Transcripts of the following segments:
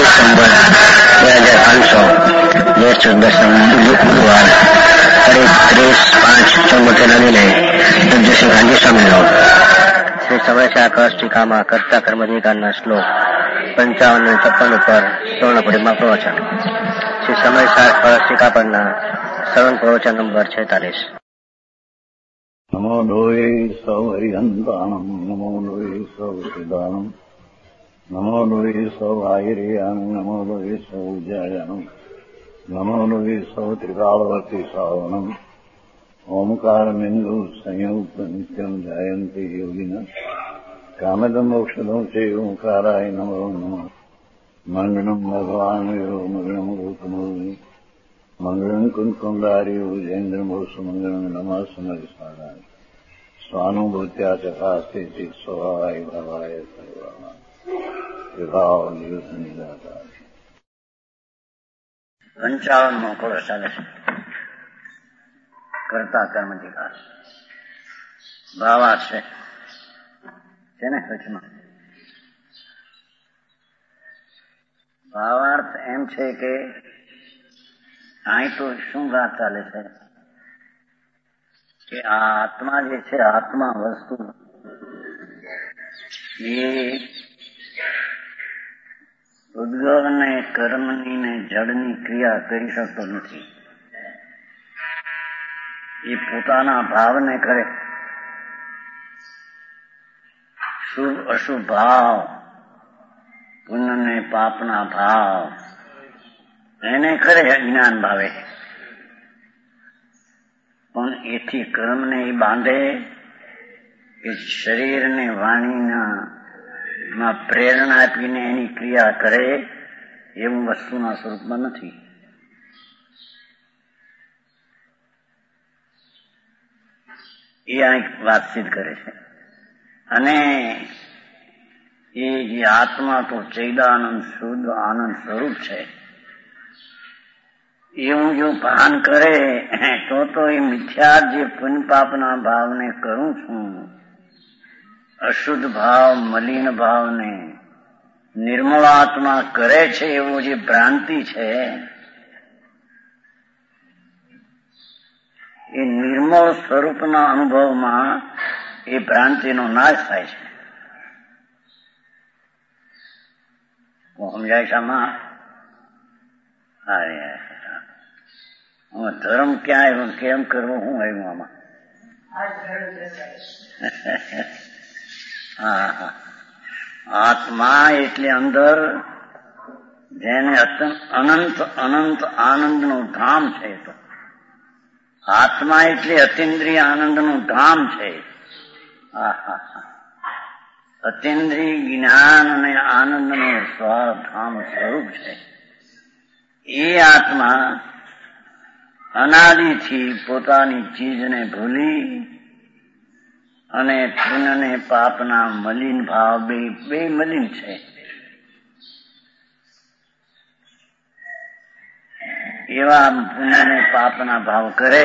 December 2005 જ્યેષ્ઠ સુદ ગુરુવાર તારીખ 30/5/74 દિને પૂજ્ય શ્રી ગાંધી સ્વામીનો શ્રી સમયસા કળશ ટીકામાં કર્તા કર્માધિકારના શ્લોક 55 અને 56 ઉપર પૂર્ણપુરીમાં પ્રવચન. શ્રી સમયસા કળશ ટીકા પરના શ્રવણ પ્રવચન નંબર 46. નમો લોહી સૌ હરિહંતાણમ, નમો લોહી સૌ સિદ્ધાણમ, નમો લોહી સૌ આયર્યાણમ, નમો લોહી સૌ જયાણમ, નમો લોહી સૌ ત્રિકાળવતી સાવણમ. ઓમકારમિંદુ સંયુક્ત નિત્યમ જયંતી યોગિના કામદમ મોક્ષદમ શ્રી ઓંકારાય નમો નમઃ. મંગળમ ભગવાન મંગળમ ગૌતમોની મંગળમ કુંકુંડારી ઉજેન્દ્રમોષ મંગળમ નમઃ સમરિસારાય સ્વાનુભૂત્યા ચકાસ્તે સ્વભાવાય ભાવાય સર્વા વિભાવ નિયુત નિરાકાર. 55મો કોર્સ ચાલે છે. કર્તા કર્માધિકાર ભાવાર્થ છે ને વચમાં. ભાવાર્થ એમ છે કે અહીં તો શું વાત ચાલે છે કે આ આત્મા જે છે, આત્મા વસ્તુ એ ઉદ્ગવ ને કર્મની ને જડની ક્રિયા કરી શકતો નથી. એ પોતાના ભાવને કરે, શુભ અશુભ ભાવ, પુણ્ય ને પાપના ભાવ એને કરે જ્ઞાન ભાવે. પણ એથી કર્મને એ બાંધે કે શરીરને વાણીના પ્રેરણા આપીને એની ક્રિયા કરે એવું વસ્તુના સ્વરૂપમાં નથી. એ આ વાત સિદ્ધ કરે છે. અને એ જે આત્મા તો ચૈદાનંદ શુદ્ધ આનંદ સ્વરૂપ છે, એવું જો ભાન કરે તો એ મિથ્યા જે પુણ્ય પાપના ભાવને કરું છું, અશુદ્ધ ભાવ મલિન ભાવને નિર્મળ આત્મા કરે છે એવો જે ભ્રાંતિ છે, એ નિર્મળ સ્વરૂપના અનુભવમાં એ ભ્રાંતિનો નાશ થાય છે. સમજાય છે આમાં? ધર્મ ક્યાં આવ્યો, કેમ કરવો, શું આવ્યું આમાં? હા, આત્મા એટલે અંદર જેને અનંત અનંત આનંદનું ધામ છે. તો આત્મા એટલે અતિન્દ્રિય આનંદનું ધામ છે. અતિન્દ્રિય જ્ઞાન અને આનંદનું સ્વધામ સ્વરૂપ છે. એ આત્મા અનાદિથી પોતાની ચીજને ભૂલી અને પુણ્ય ને પાપના મલિન ભાવ બે મલિન છે, એવા પુણ્ય ને પાપના ભાવ કરે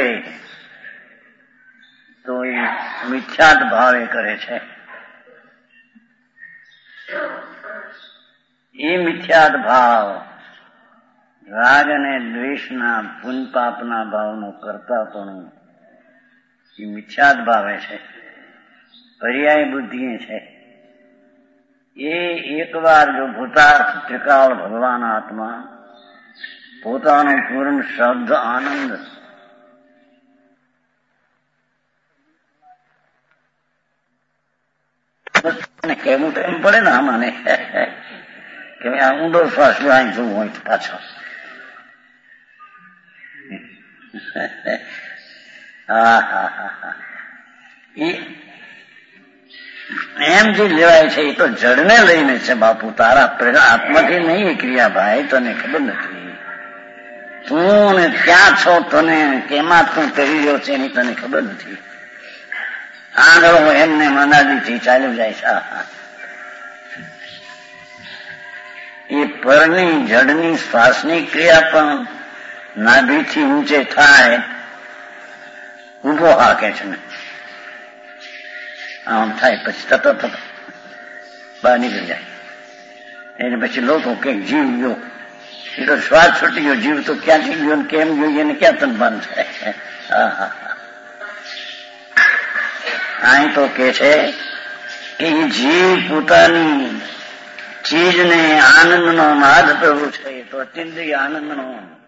તો એ મિથ્યાત ભાવે કરે છે. એ મિથ્યાત ભાવ રાગ અને દ્વેષના પુણ્ય પાપના ભાવનો કરતા પણ એ મિથ્યાત ભાવે છે, પર્યાય બુદ્ધિ છે. એ એકવાર જો ભૂતાર્થ ત્રિકાળ ભગવાન આત્મા પોતાનો પૂર્ણ શબ્દ આનંદ કહેવું તો એમ પડે ને આમાં કે આ ઊંડો શ્વાસ અહીં જોવું હોય પાછો. એમ જે લેવાય છે એ તો જડને લઈને છે. બાપુ તારા આત્માથી નહીં એ ક્રિયા, ભાઈ તને ખબર નથી. તું ને ક્યાં છો, તને કેમાં તું કરી રહ્યો છે એની તને ખબર નથી. આગળ એમને મનાદીથી ચાલ્યું જાય છે. એ પરની જડની શ્વાસની ક્રિયા પણ નાભીથી ઊંચે થાય, ઉભો હાકે છે ને આમ થાય, પછી તરત બહાર નીકળી જાય. એને પછી લોકો કે જીવ ગયો, એ તો શ્વાસ છૂટી ગયો, જીવ તો ક્યાંથી ગયો ને કેમ ગયો એને ક્યાં તનભાન થાય. અહીં તો કે છે કે જીવ પોતાની ચીજને આનંદનો નાદ પ્રભુ છે, તો અતિન્દ્રિય આનંદનો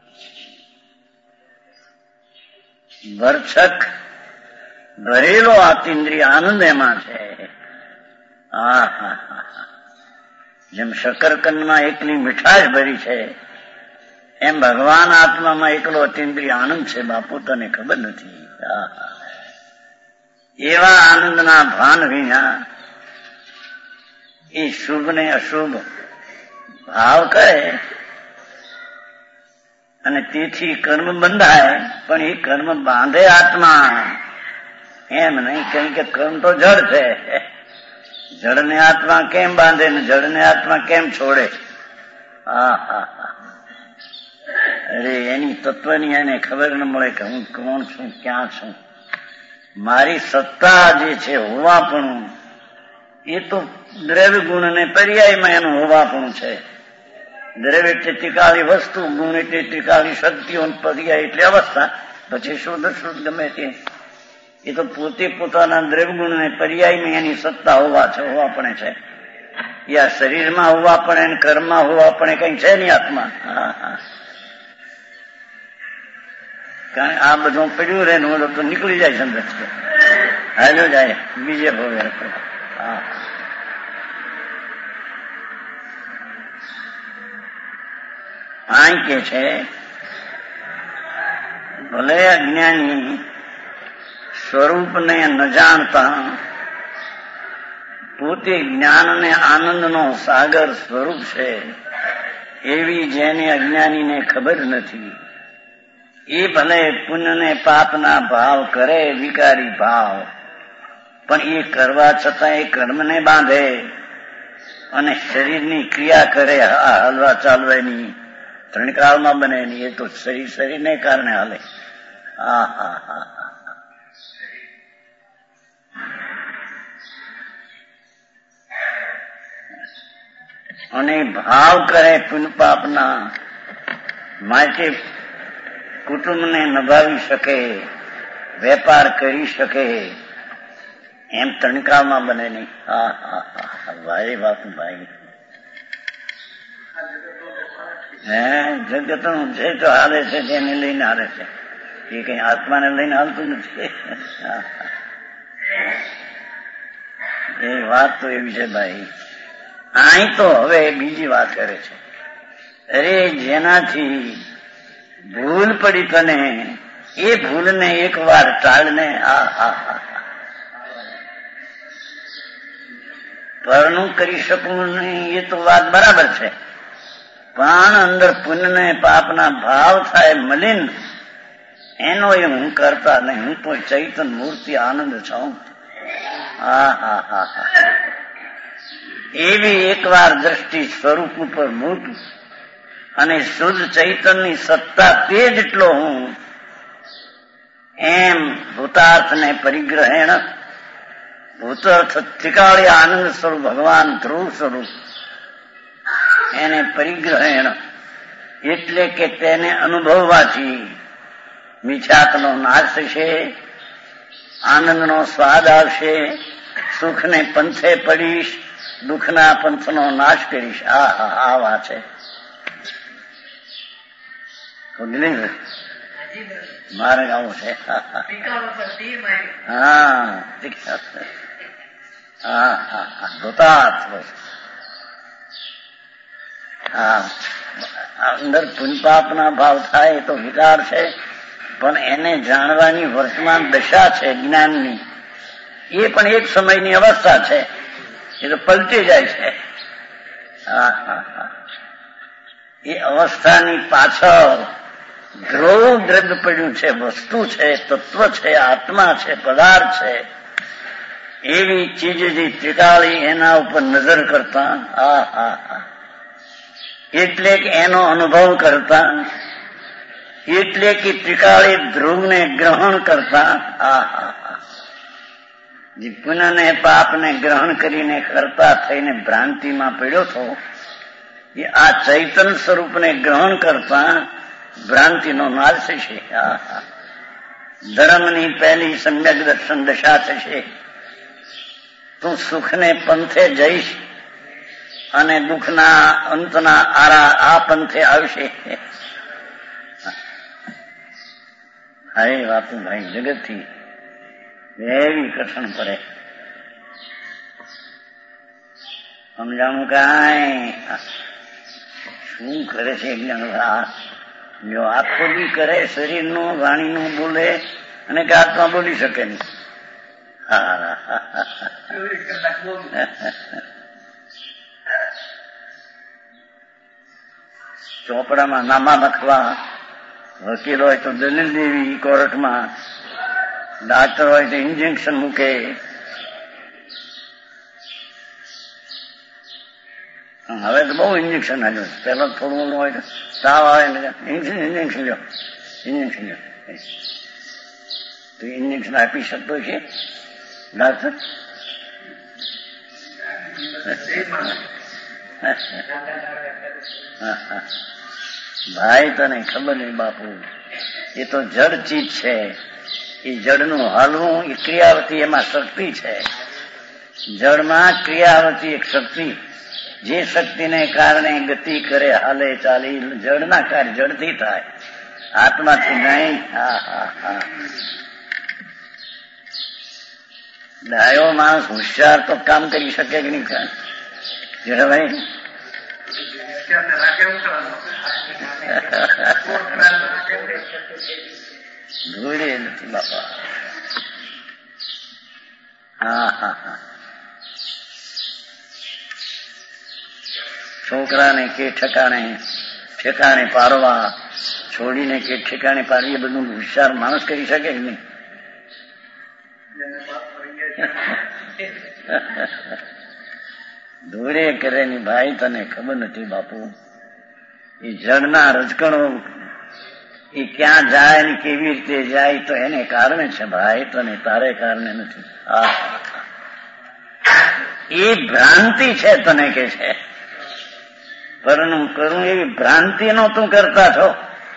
ભરછક ભરેલો અતિન્દ્રિય આનંદ એમાં છે. જેમ શકરકંદમાં એકલી મીઠાશ ભરી છે, એમ ભગવાન આત્મામાં એકલો અતિન્દ્રિય આનંદ છે. બાપુ તને ખબર નથી. એવા આનંદના ભાન વિના એ શુભ ને અશુભ ભાવ કરે અને તેથી કર્મ બંધાય, પણ એ કર્મ બાંધે આત્મા એમ નહીં. કઈ કે કર્મ તો જડ છે, જડને આત્મા કેમ બાંધે ને જડને આત્મા કેમ છોડે? અરે એની તત્વની એને ખબર ન મળે કે હું કોણ છું, ક્યાં છું. મારી સત્તા જે છે હોવાપણું, એ તો દ્રવ્ય ગુણને પર્યાયમાં એનું હોવાપણું છે. દ્રવ્ય એટલે ટીકાળી વસ્તુ, ગુણ એટલે ટીકાળી શક્તિઓ, પર્યાય એટલે અવસ્થા. પછી શુદ્ધ શુદ્ધ ગમે તે, એ તો પોતે પોતાના દ્રવ્ય ગુણને પર્યાયમાં એની સત્તા હોવાપણે છે. એ આ શરીરમાં હોવાપણે ને કર્મમાં હોવાપણે કઈ છે નહીં આત્મા. કારણ આ બધું પડ્યું રહે ને તો નીકળી જાય સંદેશ, હાલો જાય બીજે ભોગે. અહીં કે છે ભલે અજ્ઞાની સ્વરૂપને ન જાણતા પોતે જ્ઞાન અને આનંદનો સાગર સ્વરૂપ છે, એવી જેને અજ્ઞાનીને ખબર નથી, એ ભલે પુણ્ય ને પાપના ભાવ કરે, વિકારી ભાવ, પણ એ કરવા છતાં એ કર્મને બાંધે અને શરીરની ક્રિયા કરે, હલવા ચાલવાની ત્રણકાળમાં બને નહીં. એ તો શરીરને કારણે હાલે. અને ભાવ કરે પુણ્ય પાપના, માટે કુટુંબને નભાવી શકે, વેપાર કરી શકે, એમ ત્રણકાળમાં બને નહીં. ભાઈ બાપુ ભાઈ, જગતનું જે તો હાલે છે તેને લઈને હાલે છે, એ કઈ આત્માને લઈને હાલતું નથી. એ વાત તો એવી છે ભાઈ. અહીં તો હવે બીજી વાત કરે છે. અરે જેનાથી ભૂલ પડી તને, એ ભૂલને એક વાર ટાળને. પરનું કરી શકું નહીં એ તો વાત બરાબર છે, પણ અંદર પુણ્ય ને પાપના ભાવ થાય મલિન, એનો એ હું કરતા નહીં. હું તો ચૈતન મૂર્તિ આનંદ છું. એવી એકવાર દ્રષ્ટિ સ્વરૂપ ઉપર મૂક અને શુદ્ધ ચૈતનની સત્તા તે જેટલો હું, એમ ભૂતાર્થને પરિગ્રહેણ, ભૂતાર્થ ત્રિકાળી આનંદ સ્વરૂપ ભગવાન ધ્રુવ સ્વરૂપ, એને પરિગ્રહેણ એટલે કે તેને અનુભવવાથી મિથ્યાત્વનો નાશ થશે, આનંદનો સ્વાદ આવશે, સુખને પંથે પડીશ, દુઃખના પંથનો નાશ કરીશ. આ વાત છે. મારે આવું છે. અંદર પુણ્યપાપના ભાવ થાય તો વિકાર છે, પણ એને જાણવાની વર્તમાન દશા છે જ્ઞાનની, એ પણ એક સમયની અવસ્થા છે. એ તો પલટી જાય છે. એ અવસ્થાની પાછળ ધ્રુવ દ્રવ્ય પડ્યું છે, વસ્તુ છે, તત્વ છે, આત્મા છે, પદાર્થ છે. એવી ચીજ જે ત્રિકાળી એના ઉપર નજર કરતા, એટલે કે એનો અનુભવ કરતા, એટલે કે ત્રિકાળી ધ્રુવને ગ્રહણ કરતા, જે પુણ્ય ને પાપને ગ્રહણ કરીને કરતા થઈને ભ્રાંતિમાં પડ્યો હતો, એ આ ચૈતન્ય સ્વરૂપને ગ્રહણ કરતા ભ્રાંતિનો નાશ થશે. ધર્મની પહેલી સમ્યક દર્શન દશા થશે. તું સુખને પંથે જઈશ અને દુઃખના અંતના આરા આ પંથે આવશે. હા એ વાતું ભાઈ જગતથી એવી કઠણ પડે. સમજાણું કાંઈ શું કરે છે જો આખો બી કરે શરીરનું વાણીનું બોલે અને કે આત્મા બોલી શકે નહીં. ચોપડામાં નામા લખવા, વકીલ હોય તો દલીલ દેવી કોર્ટમાં, ડાક્ટર હોય તો ઇન્જેક્શન મૂકે. હવે તો બહુ ઇન્જેક્શન આવ્યું. પેલા થોડું ઓલું હોય તો તાવ આવે ને ઇન્જેક્શન લ્યો, ઇન્જેક્શન લ્યો. તો ઇન્જેક્શન આપી શકતો છે ડાક્ટર? ભાઈ તને ખબર નહીં બાપુ, એ તો જડ ચીજ છે. એ જડનું હાલવું એ ક્રિયાવતી, એમાં શક્તિ છે. જડમાં ક્રિયાવતી એક શક્તિ, જે શક્તિને કારણે ગતિ કરે, હાલે ચાલે, જડના કાર્ય જડથી થાય, આત્માથી નહીં. ડાયો માણસ હોશિયાર તો કામ કરી શકે કે નહીં? ભાઈ ધૂળે નથી બાપા. છોકરાને કે ઠેકાણે પાડવા, છોડીને કે ઠેકાણે પાડવી, એ બધું હોશિયાર માણસ કરી શકે કે નહીં? ધૂળે કરે ની ભાઈ તને ખબર નથી બાપુ. એ જળના રજકણો એ ક્યાં જાય ને કેવી રીતે જાય તો એને કારણે છે ભાઈ, તને તારે કારણે નથી. એ ભ્રાંતિ છે તને કે છે. પરનું કરું એવી ભ્રાંતિનો તું કરતા છો.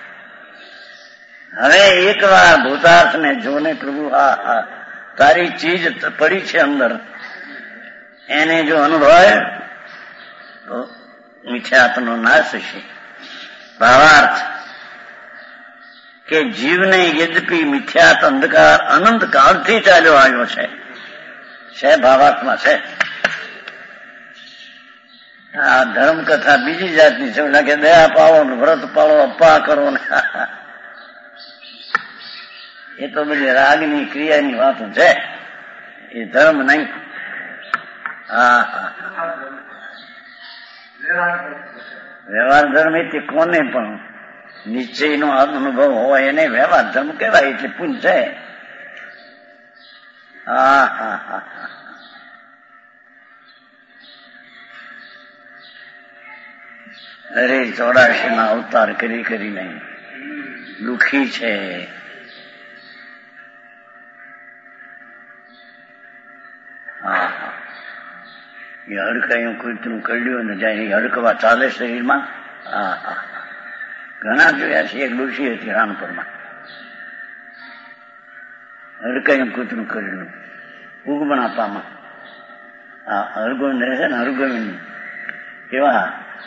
હવે એકવાર ભૂતાર્થને જોને પ્રભુ, તારી ચીજ પડી છે અંદર, એને જો અનુભવાય તો મિથ્યાત્વનો નાશ થશે. ભાવાર્થ કે જીવને યદ્યપી મિથ્યાત્વ અંધકાર અનંત કાળથી ચાલ્યો આવ્યો છે ભાવાર્થમાં છે. આ ધર્મ કથા બીજી જાતની છે. કે દયા પાવો, વ્રત પાળો, અપા કરો ને, એ તો બધી રાગની ક્રિયાની વાતો છે, એ ધર્મ નહીં. વ્યવહાર ધર્મ એટલે કોને પણ નિશ્ચયનો અનુભવ હોય એને વ્યવહાર ધર્મ કહેવાય. એટલે પુંજ છે. અરે 84 ના અવતાર કરીને દુઃખી છે. એ હડકાયું કૂતરું કડ્યું ને જાય, હડકવા ચાલે શરીરમાં. ઘણા જોયા છે. એક ડોશી હતી રાણપુરમાં, હડકાયું કૂતરું કડ્યું ઉગમણાપામાં. હરગોવિંદ રહે છે ને, હરગોવિંદ કેવા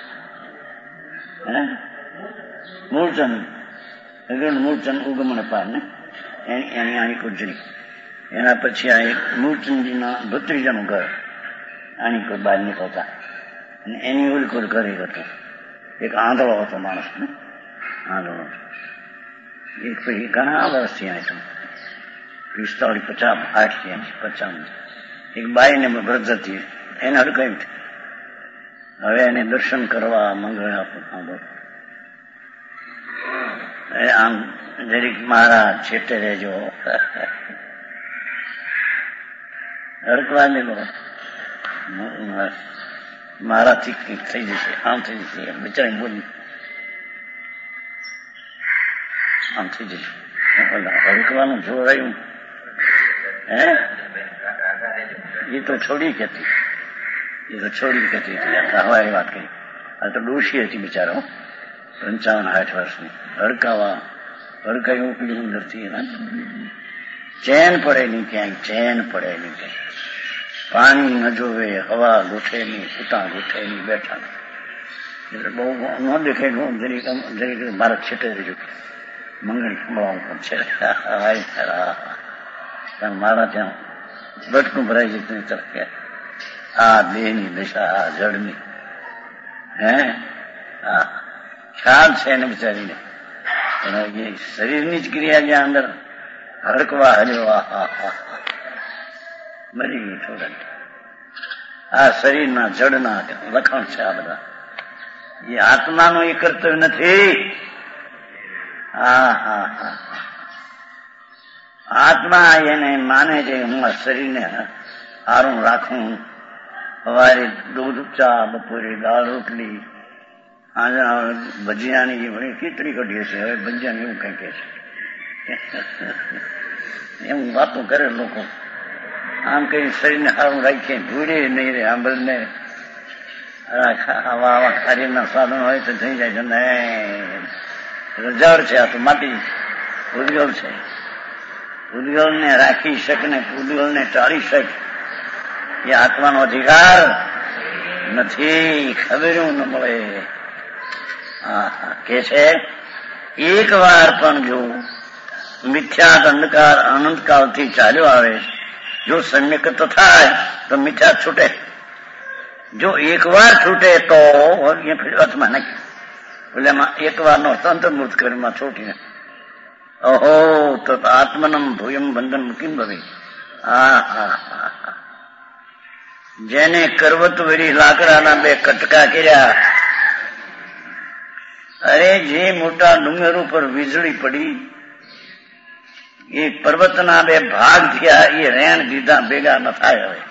મૂળચંદ ઉગમણપા ને એની આની કુજરી. એના પછી આ એક મૂળચંદજીના ભત્રીજાનું ઘર, આની કોઈ બહાર નીકળતા, અને એની ઉલકુલ ઘરે હતો. એક આંધળો હતો માણસ ને, આંધળો એક પછી ઘણા વર્ષથી અહીં 45, 50, 50. એક બાઈને વ્રત હતી, એને હડકાયું. હવે એને દર્શન કરવા મંગળ આમ જરીક મારા છેટે રહેજો, હડકવા દેલો, મારાથી કંઈક થઈ જશે, આમ થઈ જશે. બિચારી બોલી આમ થઈ જશે. હડકવાનું જોડાયું. એ તો છોડી કહેતી, હવારી વાત કરી. આ તો ડોશી હતી બિચારો, 55-60 વર્ષની, હડકાઈ ઉપડી અંદરથી એના ચેન પડે નહીં ક્યાંય, ચેન પડે નહીં ક્યાંય, પાણી ન જોવે, હવા ગોઠે નહીં, કૂટા ગોઠે નહીં, બેઠા નહીં. એટલે બહુ ન દેખાય, જરીક મારા છેટે રહીશું, મંગળ સંભળાવું પણ છે. કારણ મારા ત્યાં બટકું ભરાઈ જતું તરફ આ દેહની દશા, આ જળની ખ્યાલ છે એને બિચારીને. પણ શરીરની જ ક્રિયા જ્યાં અંદર હડકવા હર્યો, મરી ગઈ થોડા. આ શરીરના જડના લખણ છે આ બધા. એ આત્માનું એ કર્તવ્ય નથી. આત્મા એને માને છે હું આ શરીરને સારું રાખું, સવારે દૂધ ચા, બપોરે દાળ રોટલી, ભજીયાની વળી ખીચડી કાઢીએ છીએ, હવે ભજીયાની એવું કઈ કે છે એમ વાતો કરે લોકો. આમ કઈ શરીરને સારું રાખીએ, ભૂડે નહીં રે આંબળને. આવા કાર્યના સાધન હોય તો થઈ જાય છે ને. રજળ છે, આ તો માટી ઉદગલ છે. ઉદગલને રાખી શકે ને ઉદગલને ટાળી શકે એ આત્માનો અધિકાર નથી. ખબર ન મળે. કે છે એક વાર પણ જો મિથ્યા અંધકાર અનંતકાળથી ચાલ્યો આવે, જો સમ્યક તો થાય તો મિથ્યા છૂટે. જો એક વાર છૂટે તો અર્થમાં નાખી, એટલે એક વારનો તંત્રમૂર્ત કરીમાં છૂટીને ઓહો તો આત્મનમ ભૂયમ બંધન મુકીમ ભવે. જેને કરવત વેરી લાકડાના 2 કટકા કર્યા, અરે જે મોટા ડુંગર ઉપર વીજળી પડી, એ પર્વતના 2 ભાગ થયા, એ રેણ દીધા ભેગા ન થાય. હવે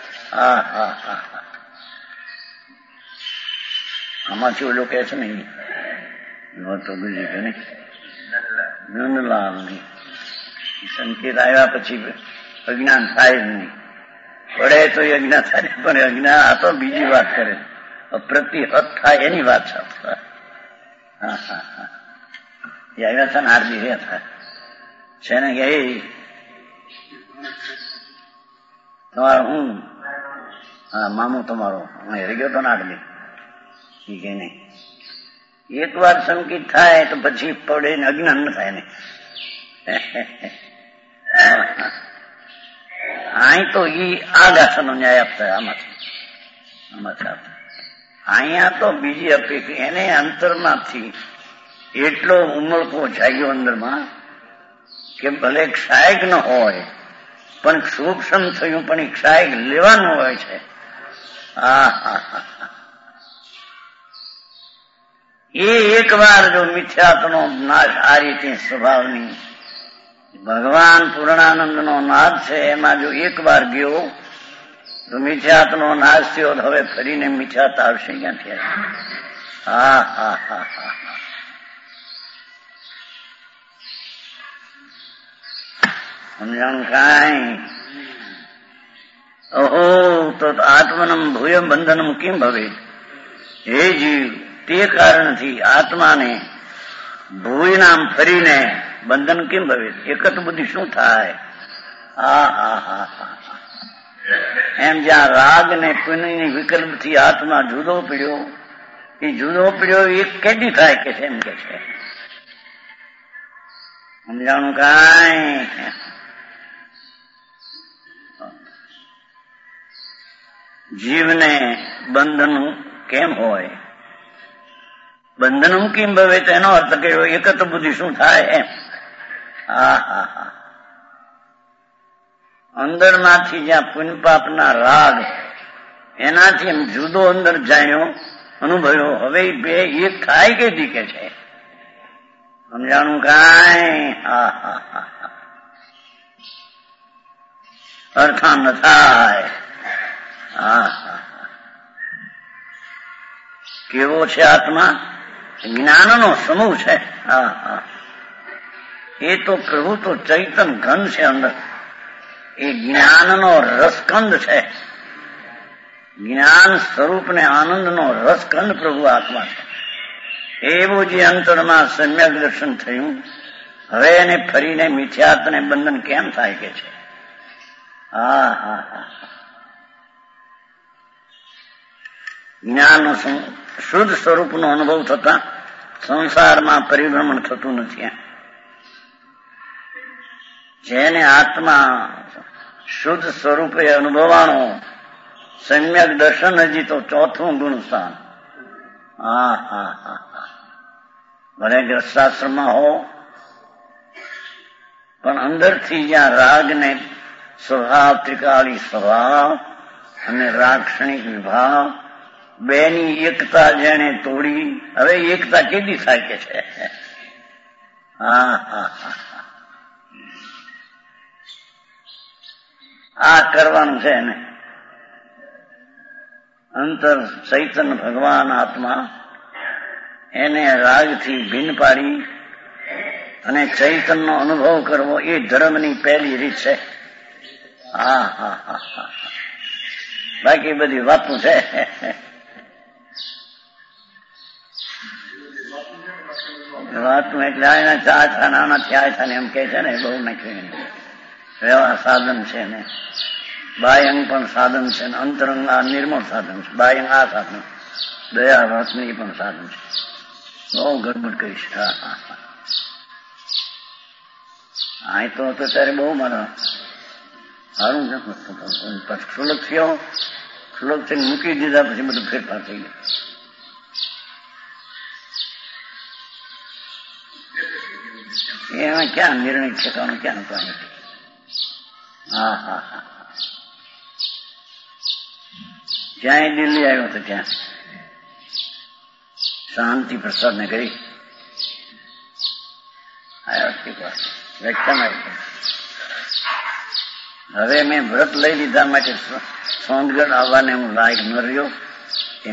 આમાંથી ઓલો કે છે ને તો ગુજરી કે નહીં, નંદલાલ નહીં, સંકેત આવ્યા પછી અજ્ઞાન થાય જ નહીં. પડે તો એ અજ્ઞાન થાય, પણ અજ્ઞાન આ તો બીજી વાત કરે, પ્રતિહત થાય એની વાત છે. એ આવ્યા છે ને આરબી રહ્યા થાય છે ને કે તમારો હું મામું તમારો રહી ગયો તો ને આરબી કે નહીં. એક વાર સંકિત થાય તો પછી પડે ને અજ્ઞાન ન થાય ને. અહીં તો આ ગાથાનો ન્યાય આપતા આમાંથી અહીંયા તો બીજી અપેક્ષા. એને અંતરમાંથી એટલો ઉમળકો જાગ્યો અંદરમાં કે ભલે ક્ષાયક ન હોય પણ સૂક્ષ્મ થયું, પણ એ ક્ષાયક લેવાનું હોય છે. એ એક વાર જો મિથ્યાત્વનો નાશ આ રીતે સ્વભાવની, ભગવાન પૂર્ણાનંદનો નાદ છે, એમાં જો એક વાર ગયો તો મિથ્યાત્વનો નાશ થયો. હવે ફરીને મિથ્યાત આવશે ક્યાંથી? સમજાણું કાંઈ? ઓહો તો આત્મનમ ભૂયમ બંધનમ કેમ ભવે? હે જીવ, તે કારણથી આત્માને ભૂયનામ ફરીને બંધન કેમ ભવે? એકત બુદ્ધિ શું થાય? એમ જ્યાં રાગ ને પુણ્યની વિકલ્પથી આત્મા જુદો પડ્યો, એ જુદો પડ્યો એ કેદી થાય કે છે? એમ કે છે. સમજાણું કાંઈ? જીવને બંધન કેમ હોય? બંધન કેમ ભવે? તો એનો અર્થ કર્યો એકત બુદ્ધિ શું થાય એમ. અંદરમાંથી જ્યાં પુણ્ય પાપના રાગ એનાથી એમ જુદો અંદર જાણ્યો, અનુભવ્યો. હવે બે એક થાય કે દીકે છે? સમજાણું કાંઈ? અર્થાન ન થાય. કેવો છે આત્મા? જ્ઞાનનો સમૂહ છે. એ તો પ્રભુ તો ચૈતન ઘન છે અંદર. એ જ્ઞાનનો રસકંદ છે. જ્ઞાન સ્વરૂપને આનંદનો રસખંડ પ્રભુ આત્મા છે. એવું જે અંતરમાં સમ્યક દર્શન થયું, હવે એને ફરીને મિથ્યાત્વને બંધન કેમ થાય કે છે? જ્ઞાનનો શુદ્ધ સ્વરૂપનો અનુભવ થતા સંસારમાં પરિભ્રમણ થતું નથી. જેને આત્મા શુદ્ધ સ્વરૂપે અનુભવાનો સમ્યક દર્શન હજી તો ચોથું ગુણ સ્થાન. ભલે ગ્રસ્તાશ્રમમાં હો, પણ અંદરથી જ્યાં રાગને સ્વભાવ, ત્રિકાળી સ્વભાવ અને રાક્ષણિક વિભાવ બેની એકતા જેને તોડી, હવે એકતા કેદી થાય કે છે? આ કરવાનું છે ને. અંતર ચૈતન્ય ભગવાન આત્મા એને રાગથી ભિન્ન પાડી અને ચૈતન્યનો અનુભવ કરવો એ ધર્મની પહેલી રીત છે. બાકી બધી વાતું છે. વાતું એટલે આના ચા થા નાના થયા થાય એમ કે છે ને, બહુ નાખ્યું. વ્યવહાર સાધન છે ને, બાહ્યંગ પણ સાધન છે ને, અંતરંગ આ નિર્મળ સાધન છે. બાહ્યંગ આ સાધન, દયા રસની પણ સાધન છે. બહુ ગડબડ કહીશ. અહીં તો ત્યારે બહુ મારા સારું છે. સુલભ થયો, સુલભ થઈને મૂકી દીધા પછી બધું ફેરફાર થઈ ગયો. એમાં ક્યાં નિર્ણય ઠેકાણું ક્યાં નતું? જ્યાં દિલ્હી આવ્યો હતો ત્યાં શાંતિ પ્રસાદ ને કરી વ્યાખ્યાન આવ્યું. હવે મેં વ્રત લઈ લીધા માટે સોનગઢ આવવાને હું લાયક ન રહ્યો એમ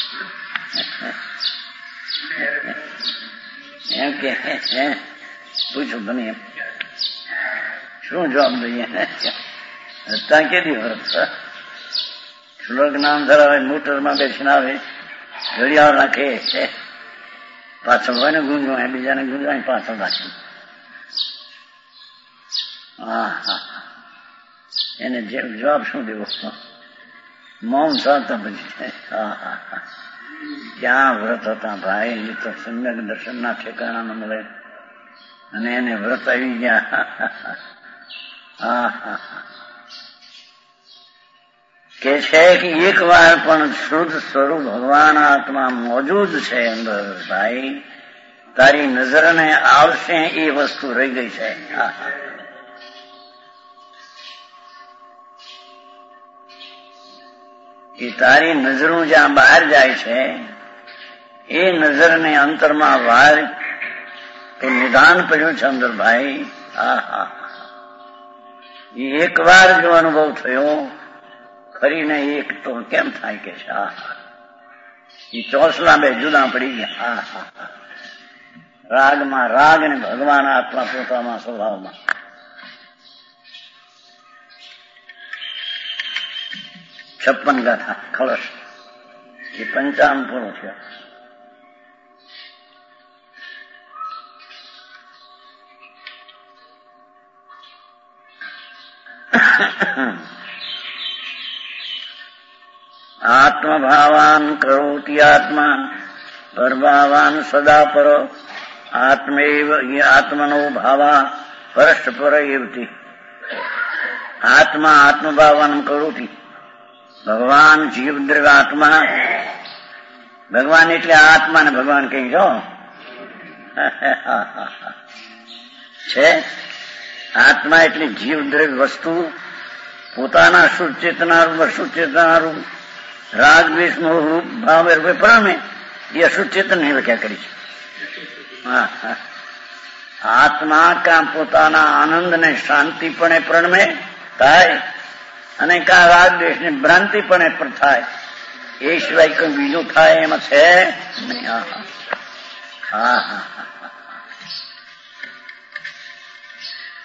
પૂછ્યું. એમ કે પૂછું તમે એમ શું જવાબ દઈએ? ત્યાં કેદી વ્રત? શ્લોક નામ ધરાવે, મોટરમાં બેસીને આવે, ઘડિયાળ રાખે, પાછળ હોય ને ગુંજવાય, બીજાને ગુંજવાય પાછળ રાખે. એને જવાબ શું દેવો? મૌન સાધતા પછી ક્યાં વ્રત હતા ભાઈ? એ તો સમ્યક દર્શન ના ઠેકાણા ન મળે અને એને વ્રત આવી ગયા. કે છે કે એક વાર પણ શુદ્ધ સ્વરૂપ ભગવાન આત્મા મોજૂદ છે અંદર ભાઈ, તારી નજરને આવશે એ વસ્તુ રહી ગઈ છે. એ તારી નજરો જ્યાં બહાર જાય છે એ નજરને અંતરમાં વાર તો નિદાન પડ્યું છે અંદર ભાઈ. એ એક વાર જો અનુભવ થયો ફરીને એક તો કેમ થાય કે છે? એ ચોસલા બે જુદા પડી ગયા. રાગમાં રાગ અને ભગવાન આત્મા પોતામાં સ્વભાવમાં. છપ્પન ગાથા ખલશ એ 55 પૂરો છે. આત્મભાવાન કરોતિ આત્મા પરભાવાન સદા પર આત્મૈવ આત્મનો ભાવા પરસ્પર એવતી. આત્મા આત્મભાવાન કરોતિ. ભગવાન જીવદ્રવ આત્મા, ભગવાન એટલે આત્મા ને ભગવાન કહી જો છે. આત્મા એટલે જીવદ્રવ્ય વસ્તુ પોતાના શુદ્ધ ચેતનારૂપ અશુદ્ધ ચેતનારૂપ રાગ દ્વેષ મોહ રૂપ ભાવ રૂપે પ્રમે એ અશુદ્ધ ચેતન ની વ્યાખ્યા કરી છે. આત્મા કાં પોતાના આનંદ ને શાંતિપણે પ્રણમે થાય અને કાં રાગ દ્વેષ ને ભ્રાંતિપણે પણ થાય. એ સિવાય કઈ બીજું થાય એમાં છે નહીં.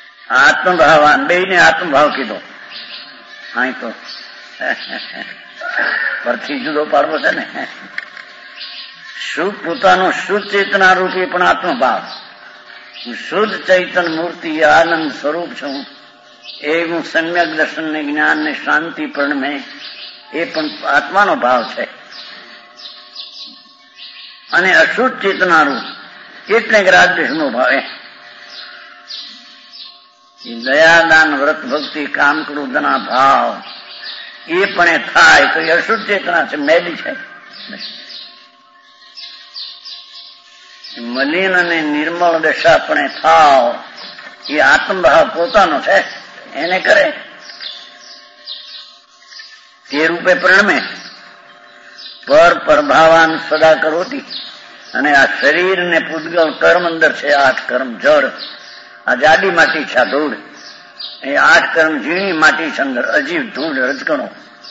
આત્મભાવાન બે ને આત્મભાવ કીધો. અહીં તો પરથી જુદો પાડવો છે ને. શુદ્ધ પોતાનું શુદ્ધ ચેતના રૂપી પણ આત્મભાવ, શુદ્ધ ચૈતન મૂર્તિ આનંદ સ્વરૂપ છું એ હું સમ્યક દર્શન ને જ્ઞાન ને શાંતિ પણ મેં એ પણ આત્માનો ભાવ છે. અને અશુદ્ધ ચેતના રૂપ એટલે રાગદ્વેષનો ભાવ. દયાદાન વ્રત ભક્તિ કામ ક્રોધના ભાવ એ પણ થાય તો એ અશુદ્ધ ચેતના છે, મેલી છે. મલિન અને નિર્મળ દશા પણ થાવ એ આત્મભાવ પોતાનો છે, એને કરે તે રૂપે પ્રણમે. પર પ્રભાવાન સદા કરોતી. અને આ શરીર ને પૂતગલ કર્મ અંદર છે, 8 કર્મ જળ, આ જાડી માટી છે, ધૂળ, એ 8 કર્મ ઝીણી માટી છે અંદર, અજીવ ધૂળ રજકણો.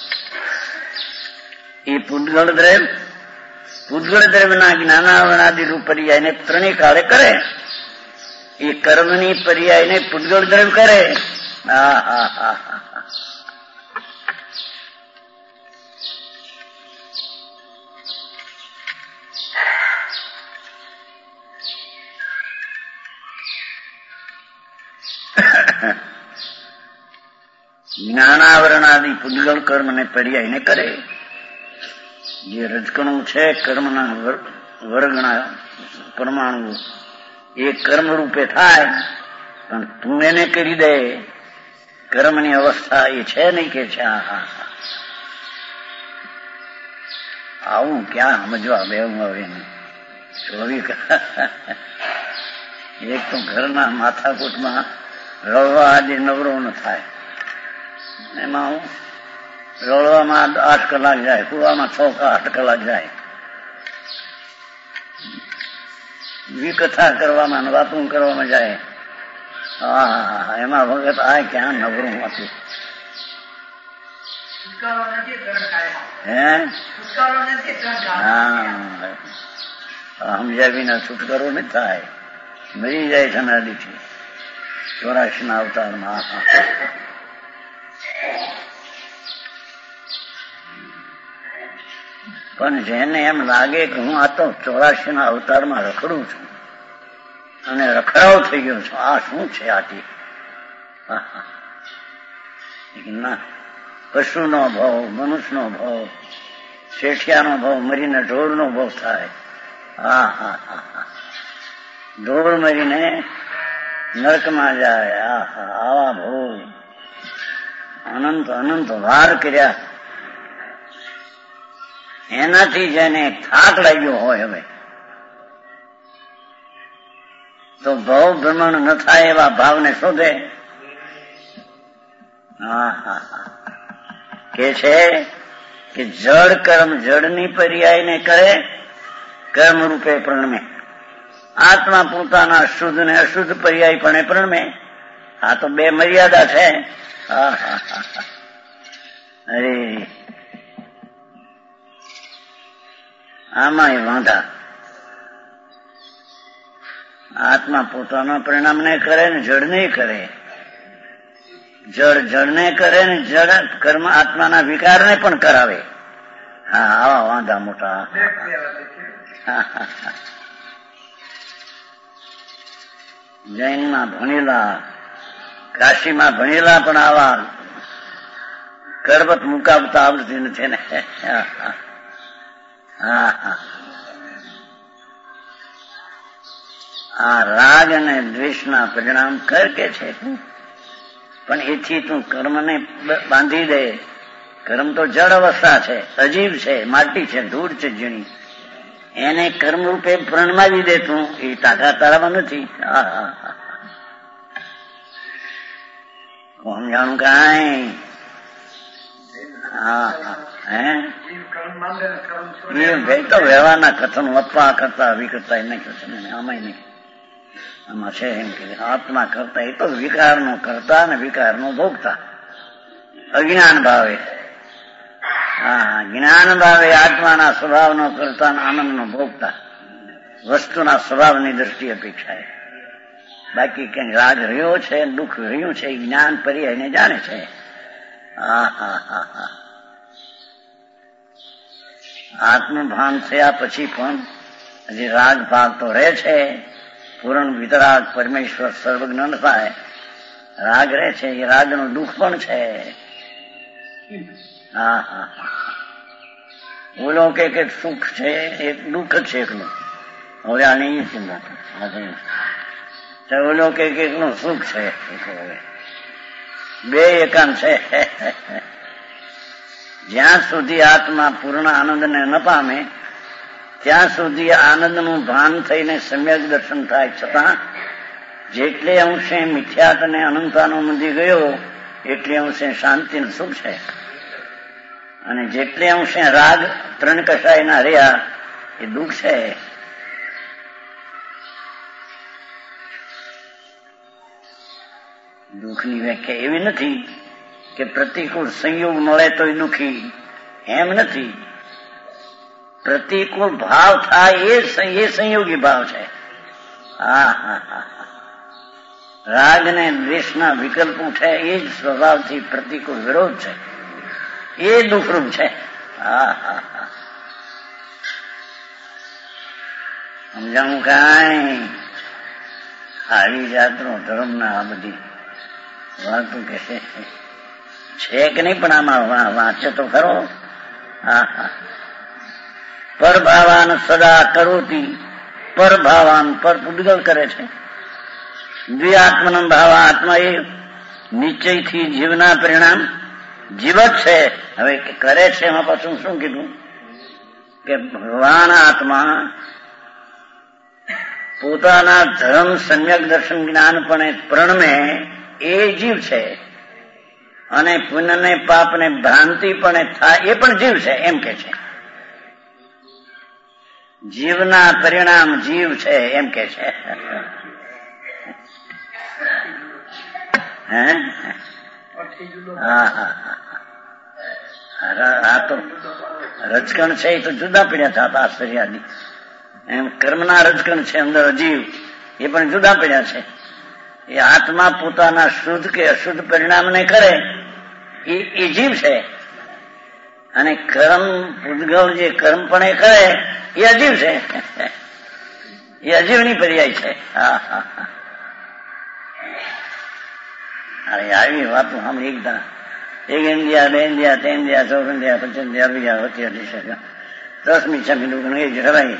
એ પૂતગળ દ્રવ્યના જ્ઞાનાવરણાદિ રૂપ પર્યાયને ત્રણેય કાળે કરે. એ કર્મની પર્યાયને પૂતગળ દ્રવ્ય કરે. જ્ઞાનાવરણાદિ પૂતગળ કર્મ ને પર્યાયને કરે. જે રજકણું છે કર્મના વર્ગના પરમાણુ એ કર્મ રૂપે થાય, પણ તું એને કરી દે. કર્મની અવસ્થા એ છે નહીં કે છે. આવું ક્યાં સમજવા બેવું હવે એક તો ઘરના માથાકૂટમાં રળવા આજે નવરો ન થાય. એમાં હું રળવામાં 8 કલાક જાય, કુવામાં 6 કે 8 કલાક જાય. વિકથા કરવામાં વાતું કરવામાં જાય. એમાં વખત આ ક્યાં નવરું હતું. સમજ્યા વિના છુટકારો નહીં થાય, મરી જાય છે અનાદિથી 84 ના અવતારમાં. પણ જેને એમ લાગે કે હું આ તો 84 ના અવતારમાં રખડું છું અને રખડાવ થઈ ગયો છું, આ શું છે આથી? ના, પશુનો ભાવ, મનુષ્યનો ભાવ, શેઠિયાનો ભાવ મરીને ઢોરનો ભાવ થાય. ઢોર મરીને નરકમાં જાય. આવા ભાવ અનંત અનંત વાર કર્યા. એનાથી જેને થાક લાગ્યો હોય હવે તો ભાવ ભ્રમણ ન થાય એવા ભાવને શોધે. કે છે કે જળ કર્મ જળની પર્યાયને કરે, કર્મ રૂપે પ્રણમે. આત્મા પોતાના શુદ્ધ ને અશુદ્ધ પર્યાય પણ પ્રણમે. આ તો 2 મર્યાદા છે. અરે આમાં વાંધા. આત્મા પોતાના પરિણામને કરે ને જળ નહીં કરે. જળ જળને કરે ને જળ કર્મ આત્માના વિકારને પણ કરાવે. આવા વાંધા મોટા. જૈનમાં ભણેલા, કાશીમાં ભણેલા પણ આવા કરબત મુકાવતા આવડતી નથી ને. આ રાગ અને દ્વેષના પરિણામ કર કે છે, પણ એથી તું કર્મને બાંધી દે. કર્મ તો જળ અવસ્થા છે, અજીવ છે, માટી છે, ધૂળ છે ઝીણી. એને કર્મ રૂપે પ્રણમાવી દે તું, એ તાકાત તારામાં નથી. કોણ જાણું કાંઈ. તો વ્યવહારના કથન અપવા કરતા વિકરતા એ નહીં કરશે, આમાં નહીં. આમાં છે એમ કે આત્મા કરતા એ તો વિકારનો કરતા ને વિકારનો ભોગતા. અજ્ઞાન ભાવે, જ્ઞાન ભાવે આત્માના સ્વભાવનો કરતા આનંદનો ભોગતા. વસ્તુના સ્વભાવની દ્રષ્ટિ અપેક્ષાએ. બાકી કઈ રાગ રહ્યો છે, દુઃખ રહ્યું છે, જ્ઞાન પર્યાયને જાણે છે. આત્મભાન થયા પછી પણ હજી રાગ ભાગ તો રહે છે. પૂર્ણ વિતરાગ પરમેશ્વર સર્વજ્ઞ ન થાય, રાગ રહે છે. એ રાગનું દુઃખ પણ છે. હા હા ઓલો કે સુખ છે એ દુઃખ જ છે એકલું. હવે આની ઓલો કે એકલું સુખ છે, બે એકાંત છે. જ્યાં સુધી આત્મા પૂર્ણ આનંદને ન પામે ત્યાં સુધી આનંદનું ભાન થઈને સમ્યક દર્શન થાય. છતાં જેટલે અંશે મિથ્યાત અને અનંતાનો મંદી ગયો એટલે અંશે શાંતિ સુખ છે, અને જેટલે અંશે રાગ ત્રણ કસાયના રહ્યા એ દુઃખ છે. દુઃખની વ્યાખ્યા એવી નથી કે પ્રતિકૂળ સંયોગ મળે તો દુઃખી, એમ નથી. પ્રતિકૂળ ભાવ થાય એ સંયોગી ભાવ છે. હા હા હા રાગ ને દ્વેષના વિકલ્પ ઉઠે એ જ સ્વભાવથી પ્રતિકૂળ વિરોધ છે, એ દુઃખરૂપ છે. હા હા હા સમજાણું કાંઈ? આવી જાતનો ધર્મ ના આ બધી વાતો કે છે કે નહીં, પણ આમાં વાંચે તો ખરો. હા હા પરભાવાન સદા કરોતી, પરભાવાન પર પૂદગલ કરે છે. દ્વિઆત્મન ભાવ આત્મા એ નિશ્ચયથી જીવના પરિણામ જીવ જ છે. હવે કરે છે એમાં પાછું શું કીધું કે ભગવાન આત્મા પોતાના ધર્મ સમ્યક દર્શન જ્ઞાનપણે પ્રણમે એ જીવ છે, અને પુણ્યને પાપને ભ્રાંતિપણે થાય એ પણ જીવ છે એમ કે છે. જીવના પરિણામ જીવ છે એમ કે છે. આ તો રજકણ છે એ તો જુદા પડ્યા હતા આશ્ચર્યાદી. એમ કર્મના રજકણ છે અંદર અજીવ, એ પણ જુદા પડ્યા છે. એ આત્મા પોતાના શુદ્ધ કે અશુદ્ધ પરિણામને કરે એ જીવ છે, અને કર્મ પૂદગલ જે કર્મ પણ એ કરે એ અજીવ છે. એ અજીવની પર્યાય છે. હા હા હા આવી વાતો સાંભળી એકદા એક ઇન્ડિયા, બે ઇન્ડિયા, ત્રણ ઇન્ડિયા, 14 ઇન્ડિયા, 25 ઇન્ડિયા, 28 10મી 6મી લોકો એ જ હરાય.